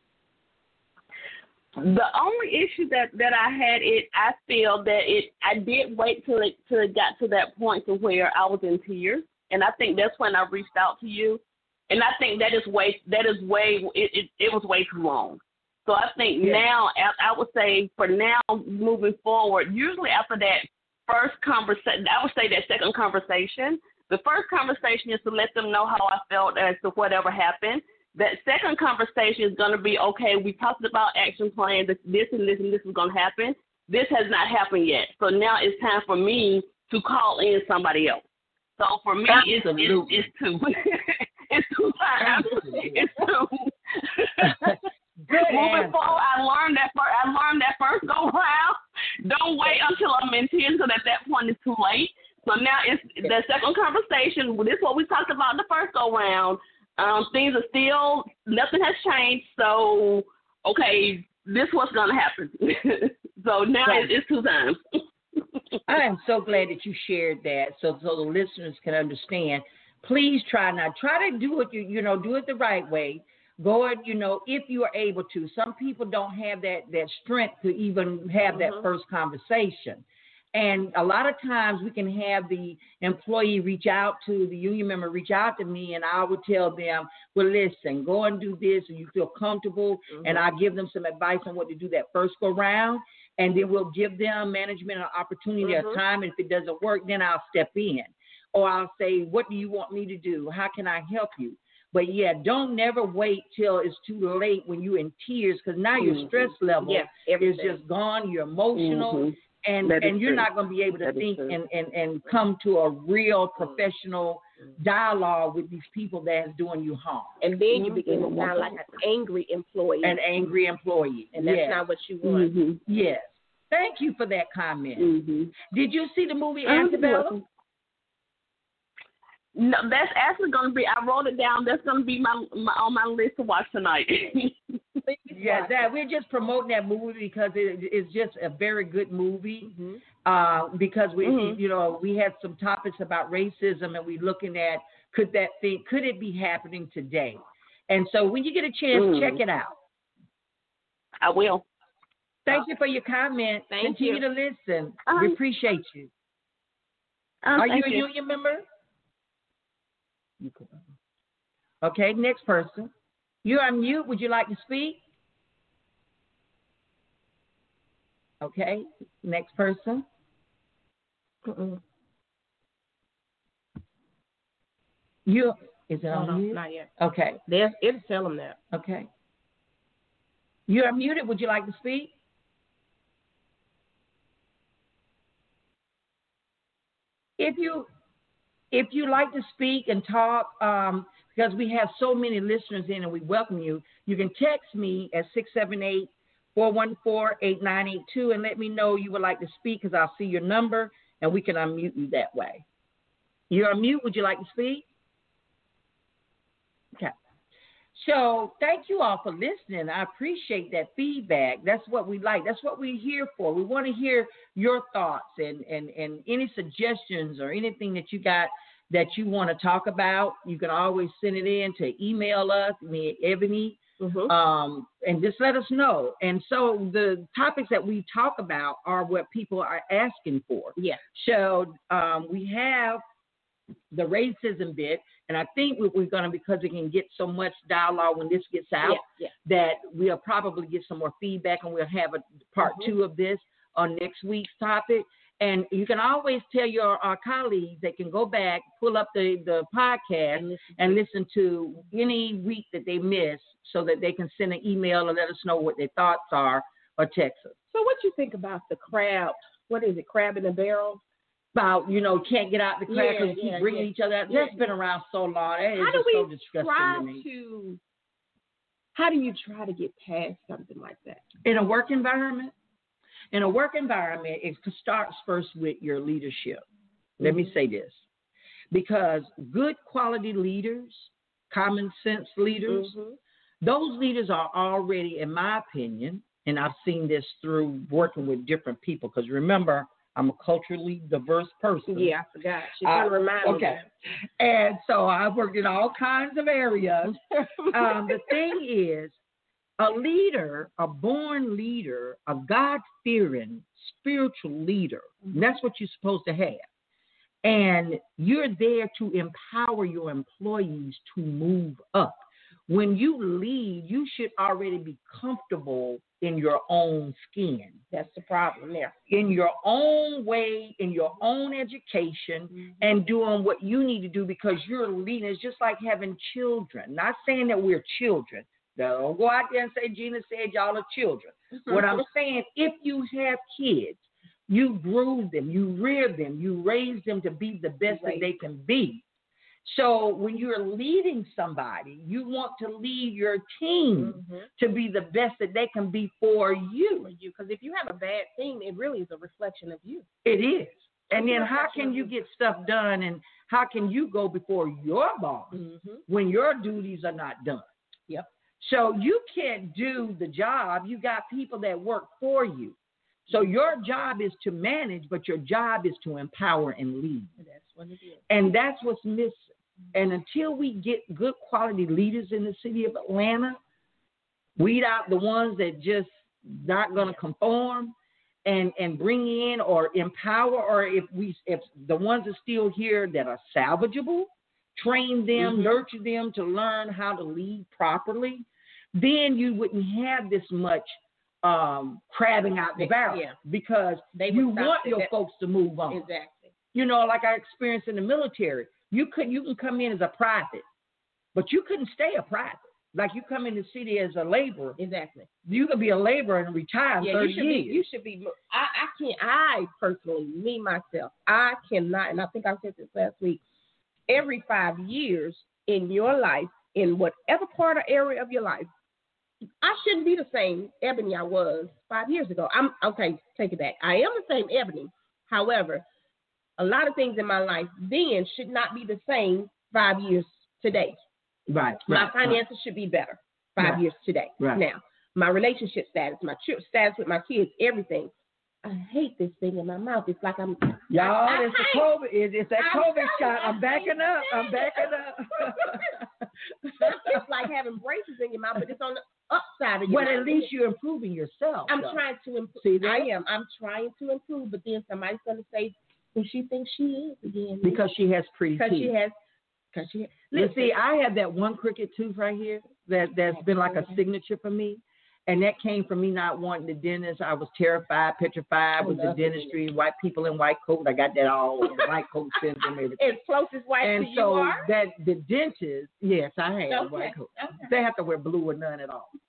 The only issue that, that I had, it I feel that it I did wait till it till it got to that point to where I was in tears, and I think that's when I reached out to you, and I think that is way that is way it it, it was way too long. So I think yeah. now I would say for now moving forward, usually after that first conversation, I would say that second conversation. The first conversation is to let them know how I felt as to whatever happened. That second conversation is going to be, okay, we talked about action plans, this and this and this is going to happen. This has not happened yet. So now it's time for me to call in somebody else. So for me, it's, it's, it's two. It's two times. It's two. Moving forward, I learned that first, I learned that first go round. Don't wait until I'm in tears, because at that point it's too late. So now it's the second conversation. This is what we talked about in the first go round. Um, things are still, nothing has changed. So, okay, this is what's going to happen. So now right. it's, it's two times. I am so glad that you shared that so, so the listeners can understand. Please try not, try to do it, you, you know, do it the right way. Go and, you know, if you are able to. Some people don't have that, that strength to even have mm-hmm. that first conversation. And a lot of times we can have the employee reach out to the union member, reach out to me, and I would tell them, well, listen, go and do this, and you feel comfortable, mm-hmm. and I give them some advice on what to do that first go round, and then we'll give them management an opportunity mm-hmm. or time, and if it doesn't work, then I'll step in. Or I'll say, what do you want me to do? How can I help you? But, yeah, don't never wait till it's too late when you're in tears, because now mm-hmm. your stress level yeah, is just gone, you're emotional, mm-hmm. And and you're true. Not going to be able to that think and, and, and come to a real professional dialogue with these people that's doing you harm. And then you begin to sound like an angry employee. An angry employee. And that's yes. not what you want. Mm-hmm. Yes. Thank you for that comment. Mm-hmm. Did you see the movie Antebellum? No, that's actually going to be, I wrote it down. That's going to be my, my on my list to watch tonight. Yeah, that we're just promoting that movie because it, it's just a very good movie. Mm-hmm. Uh, because we, mm-hmm. you know, we had some topics about racism, and we're looking at could that thing, could it be happening today? And so when you get a chance, mm. check it out. I will. Thank you for your comment. Thank Continue you. to listen. Um, we appreciate you. Um, Are you a you. union member? Okay, next person. You're on mute. Would you like to speak? Okay, next person. Mm-mm. You is it no, on no, mute? Not yet. Okay. There's, it'll tell them that. Okay. You're muted. Would you like to speak? If you if you like to speak and talk, um, because we have so many listeners in and we welcome you, you can text me at six seven eight, four one four, eight nine eight two and let me know you would like to speak, because I'll see your number and we can unmute you that way. You're on mute. Would you like to speak? Okay. So thank you all for listening. I appreciate that feedback. That's what we like. That's what we're here for. We want to hear your thoughts and, and, and any suggestions or anything that you got that you want to talk about. You can always send it in to email us, me, Ebony, mm-hmm. um, and just let us know. And so the topics that we talk about are what people are asking for. Yeah. So um, we have the racism bit, and I think we're going to, because we can get so much dialogue when this gets out, yeah, yeah. that we'll probably get some more feedback, and we'll have a part mm-hmm. two of this on next week's topic. And you can always tell your uh, colleagues they can go back, pull up the, the podcast, and listen, and listen to any week that they miss, so that they can send an email and let us know what their thoughts are, or text us. So what you think about the crab? What is it, crab in a barrel? About, you know, can't get out the crab because yeah, keep yeah, bringing yeah. each other out. Yeah. That's been around so long. That is how do so we disgusting try to me. to, how do you try to get past something like that? In a work environment? In a work environment, it starts first with your leadership. Let mm-hmm. me say this. Because good quality leaders common sense leaders. Mm-hmm. Those leaders are already, in my opinion, and I've seen this through working with different people, because remember, I'm a culturally diverse person. Yeah, I forgot. She's Uh, going to remind me. okay. And so I've worked in all kinds of areas. um, the thing is, a leader, a born leader, a God-fearing spiritual leader, and that's what you're supposed to have. And you're there to empower your employees to move up. When you lead, you should already be comfortable in your own skin. That's the problem there. In your own way, in your own education, mm-hmm. and doing what you need to do, because you're leading. It's just like having children. Not saying that we're children. Don't go out there and say Gina said y'all are children. Mm-hmm. What I'm saying, if you have kids, you groom them, you rear them, you raise them to be the best right. that they can be. So when you're leading somebody, you want to lead your team mm-hmm. to be the best that they can be for you. Because if you have a bad team, it really is a reflection of you. It is. And then how can you get stuff done, and how can you go before your boss mm-hmm. when your duties are not done? Yep. So you can't do the job. You got people that work for you. So your job is to manage, but your job is to empower and lead. That's what it is. And that's what's missing. And until we get good quality leaders in the city of Atlanta, weed out the ones that just not going to conform, and, and bring in or empower, or if we if the ones that are still here that are salvageable, train them, mm-hmm. nurture them to learn how to lead properly, then you wouldn't have this much um, crabbing out the barrel, yeah. because they you want your that. folks to move on. Exactly. You know, like I experienced in the military. You could you can come in as a private, but you couldn't stay a private. Like you come in the city as a laborer. Exactly. You could be a laborer and retire yeah, in thirty you should years. Be, you should be. I, I can't. I personally, me myself, I cannot. And I think I said this last week. Every five years in your life, in whatever part or area of your life, I shouldn't be the same Ebony I was five years ago. I'm okay. Take it back. I am the same Ebony. However, a lot of things in my life then should not be the same five years today. Right. My right, finances right. should be better five right. years today. Right. Now, my relationship status, my trip status with my kids, everything. I hate this thing in my mouth. It's like I'm. Y'all, I, I it's the COVID. It's, it's that I'm COVID sorry, shot. I'm backing up. I'm backing up. It's like having braces in your mouth, but it's on the upside of your Well, mouth. at least you're improving yourself. I'm though. trying to improve. See that? I am. I'm trying to improve, but then somebody's going to say who she thinks she is again. Because she has pretty teeth. Because she has. Because she. Let's see. I have that one crooked tooth right here that that's been like a signature for me, and that came from me not wanting the dentist. I was terrified, petrified with the dentistry. It. White people in white coat. I got that all white coat syndrome. Everything. As close as white and to so you are. that the dentist, yes, I have Okay. white coat. Okay. They have to wear blue or none at all.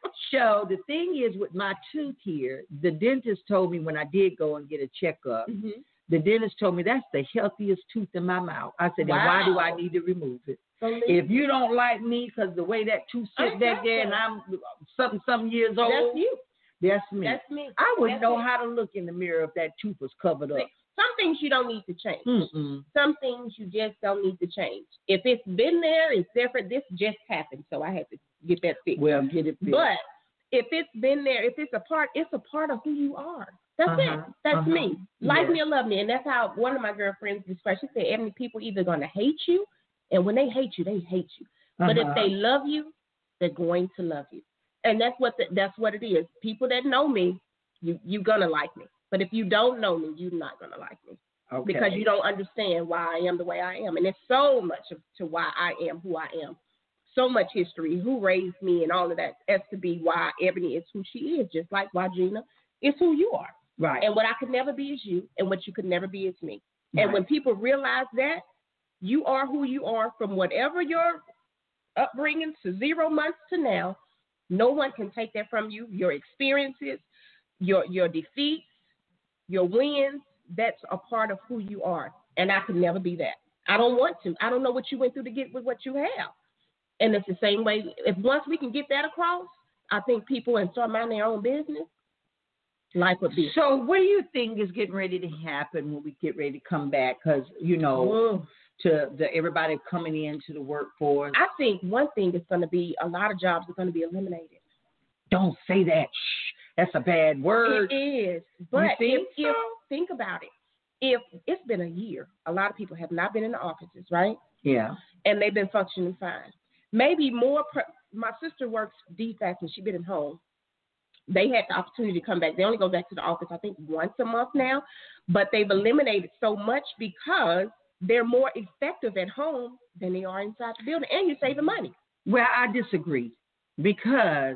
So the thing is, with my tooth here, the dentist told me when I did go and get a checkup. Mm-hmm. The dentist told me that's the healthiest tooth in my mouth. I said, wow. Then why do I need to remove it? Believe if you don't like me because the way that tooth sits back there and I'm something, some years old. That's you. That's me. That's me. I wouldn't that's know me. how to look in the mirror if that tooth was covered up. Some things you don't need to change. Mm-mm. Some things you just don't need to change. If it's been there, it's different. This just happened, so I had to get that fixed. Well, get it fixed. But if it's been there, if it's a part, it's a part of who you are. That's uh-huh. it. That's uh-huh. me. Like yeah. me or love me. And that's how one of my girlfriends described. She said, Ebony, people either going to hate you, and when they hate you, they hate you. Uh-huh. But if they love you, they're going to love you. And that's what the, that's what it is. People that know me, you, you're going to like me. But if you don't know me, you're not going to like me. Okay. Because you don't understand why I am the way I am. And there's so much of, to why I am who I am. So much history, who raised me and all of that as to be why Ebony is who she is, just like why Gina is who you are. Right. And what I could never be is you, and what you could never be is me. Right. And when people realize that, you are who you are from whatever your upbringing to zero months to now, no one can take that from you. Your experiences, your your defeats, your wins, that's a part of who you are. And I could never be that. I don't want to. I don't know what you went through to get with what you have. And it's the same way. If once we can get that across, I think people and start minding their own business, life would be. So what do you think is getting ready to happen when we get ready to come back? Because, you know, Ooh. to the everybody coming into the workforce. I think one thing is going to be a lot of jobs are going to be eliminated. Don't say that. Shh, that's a bad word. It is. But you think if, so? if think about it. If it's been a year, a lot of people have not been in the offices, right? Yeah. And they've been functioning fine. Maybe more. Pre- my sister works D FACS and she's been at home. They had the opportunity to come back. They only go back to the office, I think, once a month now. But they've eliminated so much because they're more effective at home than they are inside the building. And you're saving money. Well, I disagree because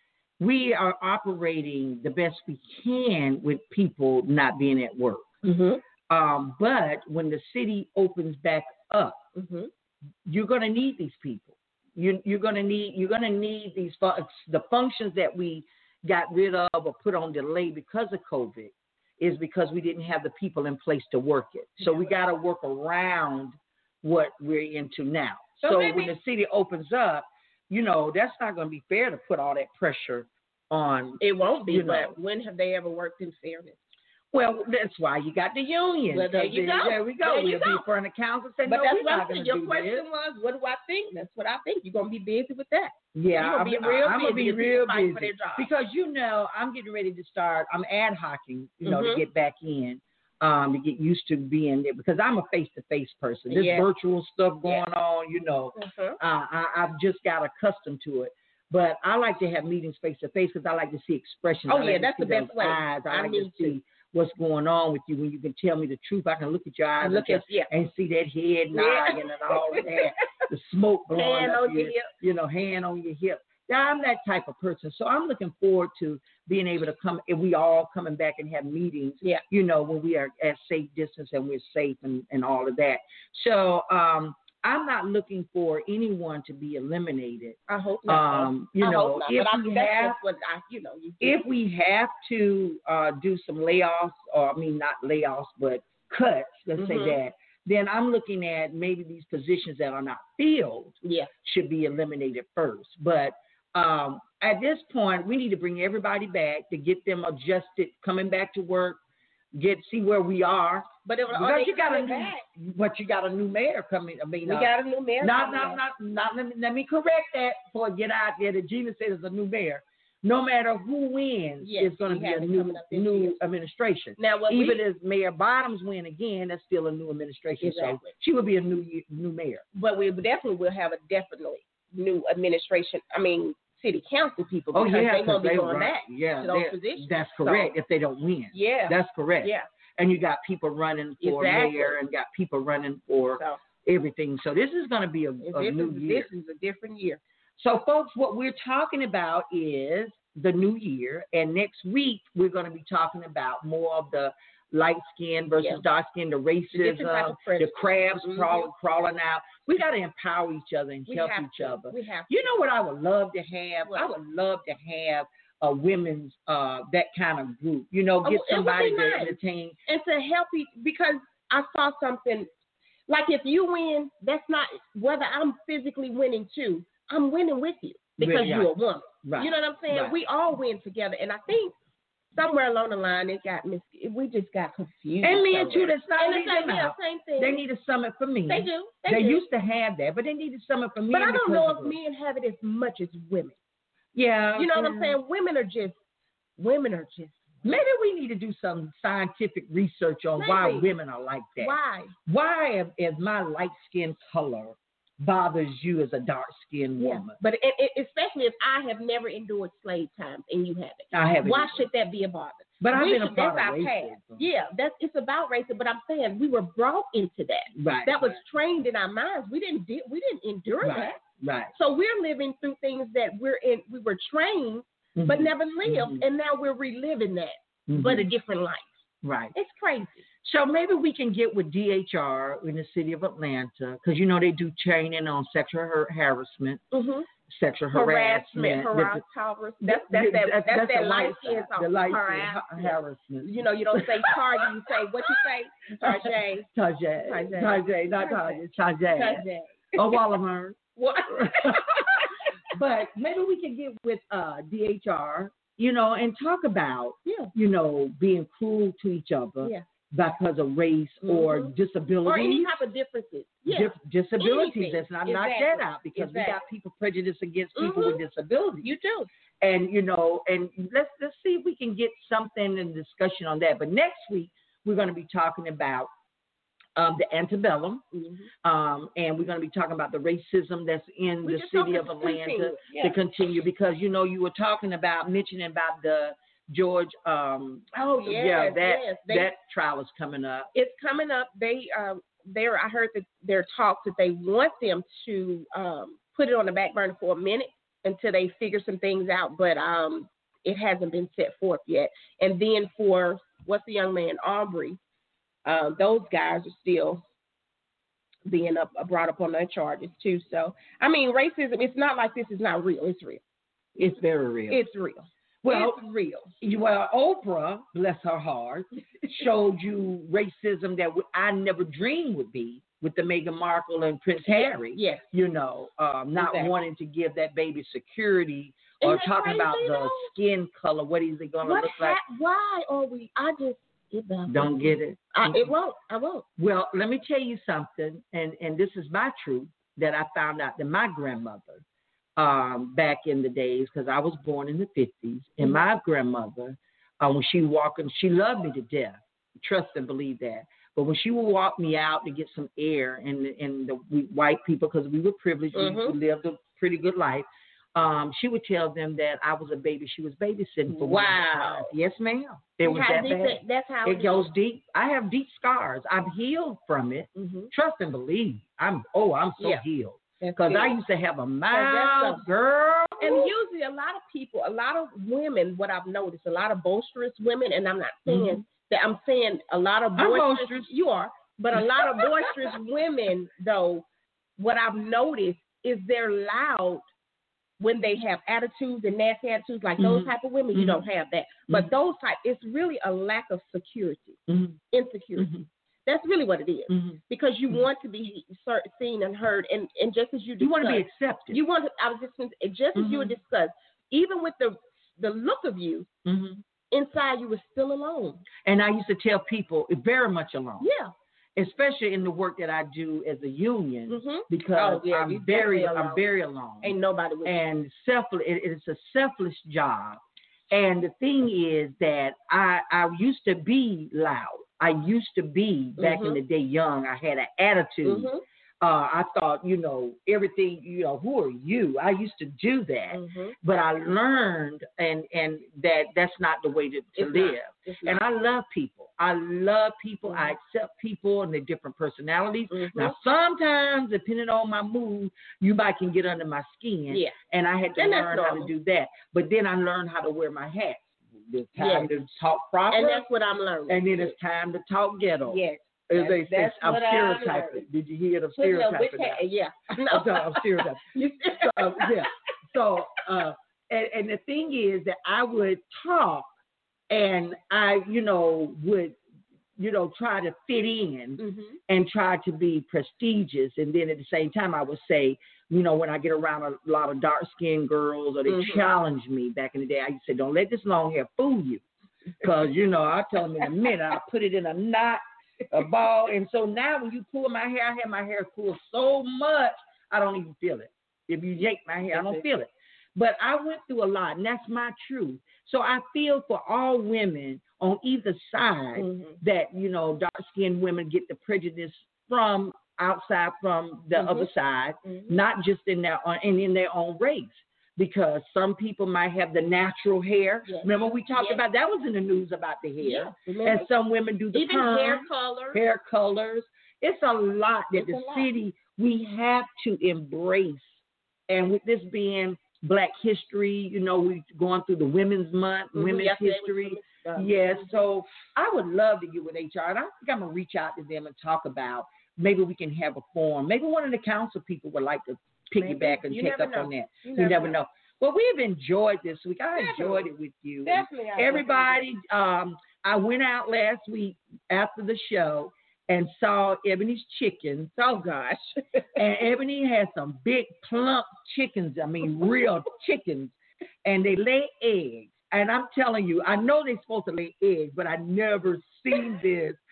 we are operating the best we can with people not being at work. Mm-hmm. Um, but when the city opens back up, mm-hmm. you're going to need these people. You, you're going to need you're going to need these fu- the functions that we got rid of or put on delay because of COVID is because we didn't have the people in place to work it. So we got to work around what we're into now. So, so maybe, when the city opens up, you know, that's not going to be fair to put all that pressure on. It won't be, you but know. When have they ever worked in fairness? Well, that's why you got the union. Well, there you go. There we go. There you we'll go. be for an accountant say, but no, that's we're what not going to your do question this. was, what do I think? That's what I think. You're going to be busy with that. Yeah, I'm going to be real I'm busy. going to be real busy for their job. because, you know, I'm getting ready to start. I'm ad hocing, you know, mm-hmm. to get back in, um, to get used to being there because I'm a face-to-face person. This yes. virtual stuff going yes. on, you know, mm-hmm. uh, I, I've just got accustomed to it. But I like to have meetings face-to-face because I like to see expressions. Oh, I like yeah, to that's see the best those way. eyes. I, I like need to see what's going on with you when you can tell me the truth. I can look at your eyes look and, at, yeah. and see that head nodding and all of that, the smoke blowing hand up on your, your hip. you know, hand on your hip. Yeah, I'm that type of person. So I'm looking forward to being able to come, and we all coming back and have meetings, yeah. you know, when we are at safe distance and we're safe and, and all of that. So um, I'm not looking for anyone to be eliminated. I hope not. Um, you I know, hope not, if but we I, that's have, just what I, you know, you if we have to uh, do some layoffs, or I mean, not layoffs, but cuts, let's mm-hmm. say that, then I'm looking at maybe these positions that are not filled yeah. should be eliminated first. But um, at this point, we need to bring everybody back to get them adjusted, coming back to work, get see where we are. But it, because you got a new, back? but you got a new mayor coming. I mean, we uh, got a new mayor. Not, not, not, not. Let me, let me correct that before I get out there. That Gina said there's a new mayor. No matter who wins, yes, it's going to be a new new year. administration. Now, even we, if Mayor Bottoms win again, that's still a new administration. Exactly. So she will be a new new mayor. But we definitely will have a definitely new administration. I mean, city council people. Oh because yeah, they're going to be going right. back yeah, to those positions. That's correct. So, if they don't win, yeah, that's correct. Yeah, and you got people running for exactly. mayor, and got people running for so, everything. So this is going to be a, a new is, year. This is a different year. So, folks, what we're talking about is the new year, and next week we're going to be talking about more of the light skin versus yeah. dark skin, the racism, the, the crabs mm-hmm. crawling, crawling out. We got to empower each other and we help each to. other. We have you know what I would love to have? what? I would love to have a women's uh, that kind of group. You know, get oh, somebody to nice. entertain and to help each, because I saw something like if you win, that's not whether I'm physically winning too. I'm winning with you because really, you're a woman. Right. You know what I'm saying? Right. We all win together, and I think somewhere along the line it got mis- we just got confused. And men too. That's not and it's like, yeah, same thing. They need a summit for men. They do. They, they do. used to have that, but they need a summit for men. But I don't know if of men have it as much as women. Yeah. You know yeah. what I'm saying? Women are just women are just. Maybe we need to do some scientific research on Maybe. why women are like that. Why? Why is my light skin color bothers you as a dark skinned yeah. woman? But it, it, especially if I have never endured slave times and you haven't. I haven't. Why should that be a bother? But I've we been a should, part that's of our racism. past. Yeah, that's it's about racism. But I'm saying we were brought into that. Right. That was right. trained in our minds. We didn't di- we didn't endure right. that. Right. So we're living through things that we're in. We were trained, mm-hmm. but never lived, mm-hmm. and now we're reliving that, mm-hmm. but a different life. Right. It's crazy. So maybe we can get with D H R in the city of Atlanta, because you know they do training on sexual har- harassment, mm-hmm. sexual harassment, harassment. harassment. That's that's that that's, that's that light skin the light harassment. harassment. You know, you don't say Target, you say what you say, Tarjay. Tarjay. Tarjay. Tarjay, not Tarjay. Tarjay. Tarjay. Oh, Wallamur. What? But maybe we can get with uh, D H R, you know, and talk about, yeah. you know, being cruel to each other, yeah. because of race mm-hmm. or disability. Or any type of differences. Yeah. Dif- disabilities. Anything. Let's not knock Exactly. that out because Exactly. we got people prejudiced against people mm-hmm. with disabilities. You do. And, you know, and let's let's see if we can get something in discussion on that. But next week, we're going to be talking about um, the antebellum, mm-hmm. um, and we're going to be talking about the racism that's in we the city of Atlanta continue. Yeah. to continue. Because, you know, you were talking about, mentioning about the George, um, oh, yes, yeah, that, yes. They, that trial is coming up. It's coming up. They, um, there, I heard that there are talks that they want them to um, put it on the back burner for a minute until they figure some things out, but um, it hasn't been set forth yet. And then for, what's the young man, Aubrey, uh, those guys are still being up, brought up on their charges too. So, I mean, racism, it's not like this is not real. It's real. It's very real. It's real. Well, it's real. Well, Oprah, bless her heart, showed you racism that I never dreamed would be with the Meghan Markle and Prince Harry. Yes. You know, um, not exactly. wanting to give that baby security or talking about the though? skin color. What is it going to look ha- like? Why are we? I just it don't get it. I, it won't. I won't. Well, let me tell you something, and, and this is my truth that I found out that my grandmother, um, back in the days, because I was born in the fifties, and mm-hmm. my grandmother, uh, when she walked, she loved me to death. Trust and believe that. But when she would walk me out to get some air, and and the we, white people, because we were privileged, mm-hmm. we lived a pretty good life. Um, she would tell them that I was a baby. She was babysitting for wow. Yes, ma'am. It was that bad. That, that's how it, it goes deep. I have deep scars. I've healed from it. Mm-hmm. Trust and believe. I'm. Oh, I'm so yeah. healed. Because I used to have a mouth, a, girl. And usually a lot of people, a lot of women, what I've noticed, a lot of boisterous women, and I'm not saying mm-hmm. that I'm saying a lot of boisterous, boisterous. You are, but a lot of boisterous women, though, what I've noticed is they're loud when they have attitudes and nasty attitudes, like mm-hmm. those type of women. Mm-hmm. You don't have that. But mm-hmm. those type, it's really a lack of security, mm-hmm. insecurity. Mm-hmm. That's really what it is, mm-hmm. because you mm-hmm. want to be seen and heard, and, and just as you discussed, you want to be accepted. You want to. I was just just mm-hmm. as you were discussed, even with the the look of you, mm-hmm. inside you were still alone. And I used to tell people, very much alone. Yeah. Especially in the work that I do as a union, mm-hmm. because oh, yeah, I'm very, I'm very alone. Ain't nobody with and selfless. It, it's a selfless job. And the thing is that I I used to be loud. I used to be, back mm-hmm. in the day, young. I had an attitude. Mm-hmm. Uh, I thought, you know, everything, you know, who are you? I used to do that. Mm-hmm. But I learned and, and that that's not the way to, to live. And I love people. I love people. Mm-hmm. I accept people and their different personalities. Mm-hmm. Now, sometimes, depending on my mood, you might can get under my skin. Yeah. And I had to and learn how to do that. But then I learned how to wear my hat. It's time yes. to talk proper. And that's what I'm learning. And then it's time to talk ghetto. Yes. As they say, I'm stereotyping. stereotyping. Did you hear the stereotyping? Yeah. No. I'm, I'm stereotyping. so, uh, yeah. So, uh, and, and the thing is that I would talk and I, you know, would, you know, try to fit in mm-hmm. and try to be prestigious. And then at the same time, I would say, you know, when I get around a lot of dark-skinned girls or they mm-hmm. challenge me back in the day, I used to say, don't let this long hair fool you. Because, you know, I tell them in a minute, I'll put it in a knot, a ball. And so now when you pull my hair, I have my hair pulled so much, I don't even feel it. If you yank my hair, I don't feel it. But I went through a lot, and that's my truth. So I feel for all women on either side mm-hmm. that, you know, dark-skinned women get the prejudice from outside, from the mm-hmm. other side, mm-hmm. not just in their and in their own race. Because some people might have the natural hair. Yes. Remember we talked yes. about, that was in the news about the hair. Yes. And some women do the Even perm, hair colors. Hair colors. It's a lot that it's the lot. city, we have to embrace. And with this being Black History, you know, we're going through the Women's Month, mm-hmm. Women's yes, History. Yes, so I would love to get with H R. And I think I'm going to reach out to them and talk about, maybe we can have a forum. Maybe one of the council people would like to piggyback Maybe. and you take up know. on that. You, you never, never know. know. Well, we've enjoyed this week. I Definitely. enjoyed it with you. Definitely. Everybody, um, I went out last week after the show and saw Ebony's chickens. Oh, gosh. And Ebony has some big plump chickens. I mean, real chickens. And they lay eggs. And I'm telling you, I know they're supposed to lay eggs, but I never seen this.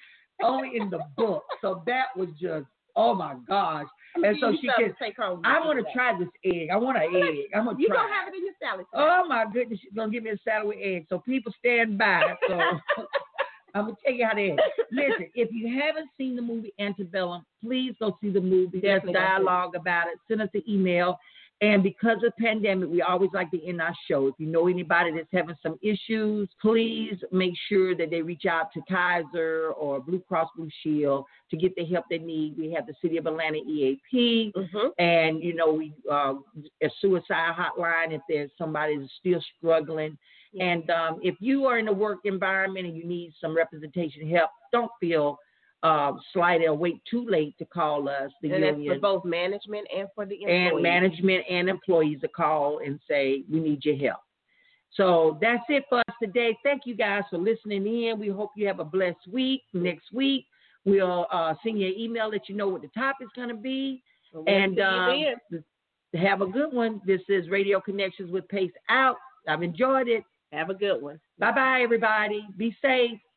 only in the book. So that was just, oh my gosh. And so You she better can, take home. I want to try this egg. I want an egg. I'm going to You try. gonna have it in your salad. Oh my goodness, she's going to give me a salad with eggs. So people stand by. So I'm going to tell you how to egg. Listen, if you haven't seen the movie Antebellum, please go see the movie. There's Definitely. dialogue about it. Send us an email. And because of the pandemic, we always like to end our show. If you know anybody that's having some issues, please make sure that they reach out to Kaiser or Blue Cross Blue Shield to get the help they need. We have the City of Atlanta E A P, Mm-hmm. and, you know, we uh, a suicide hotline if there's somebody that's still struggling. Yeah. And um, if you are in a work environment and you need some representation help, don't feel uh, slighted or wait too late to call us, the And union. that's for both management and for the employees. And management and employees to call and say, we need your help. So that's it for us today. Thank you guys for listening in. We hope you have a blessed week. Next week, we'll uh, send you an email, let you know what the topic's going to be. We'll and see you um, then. have a good one. This is Radio Connections with Pace out. I've enjoyed it. Have a good one. Bye-bye, everybody. Be safe.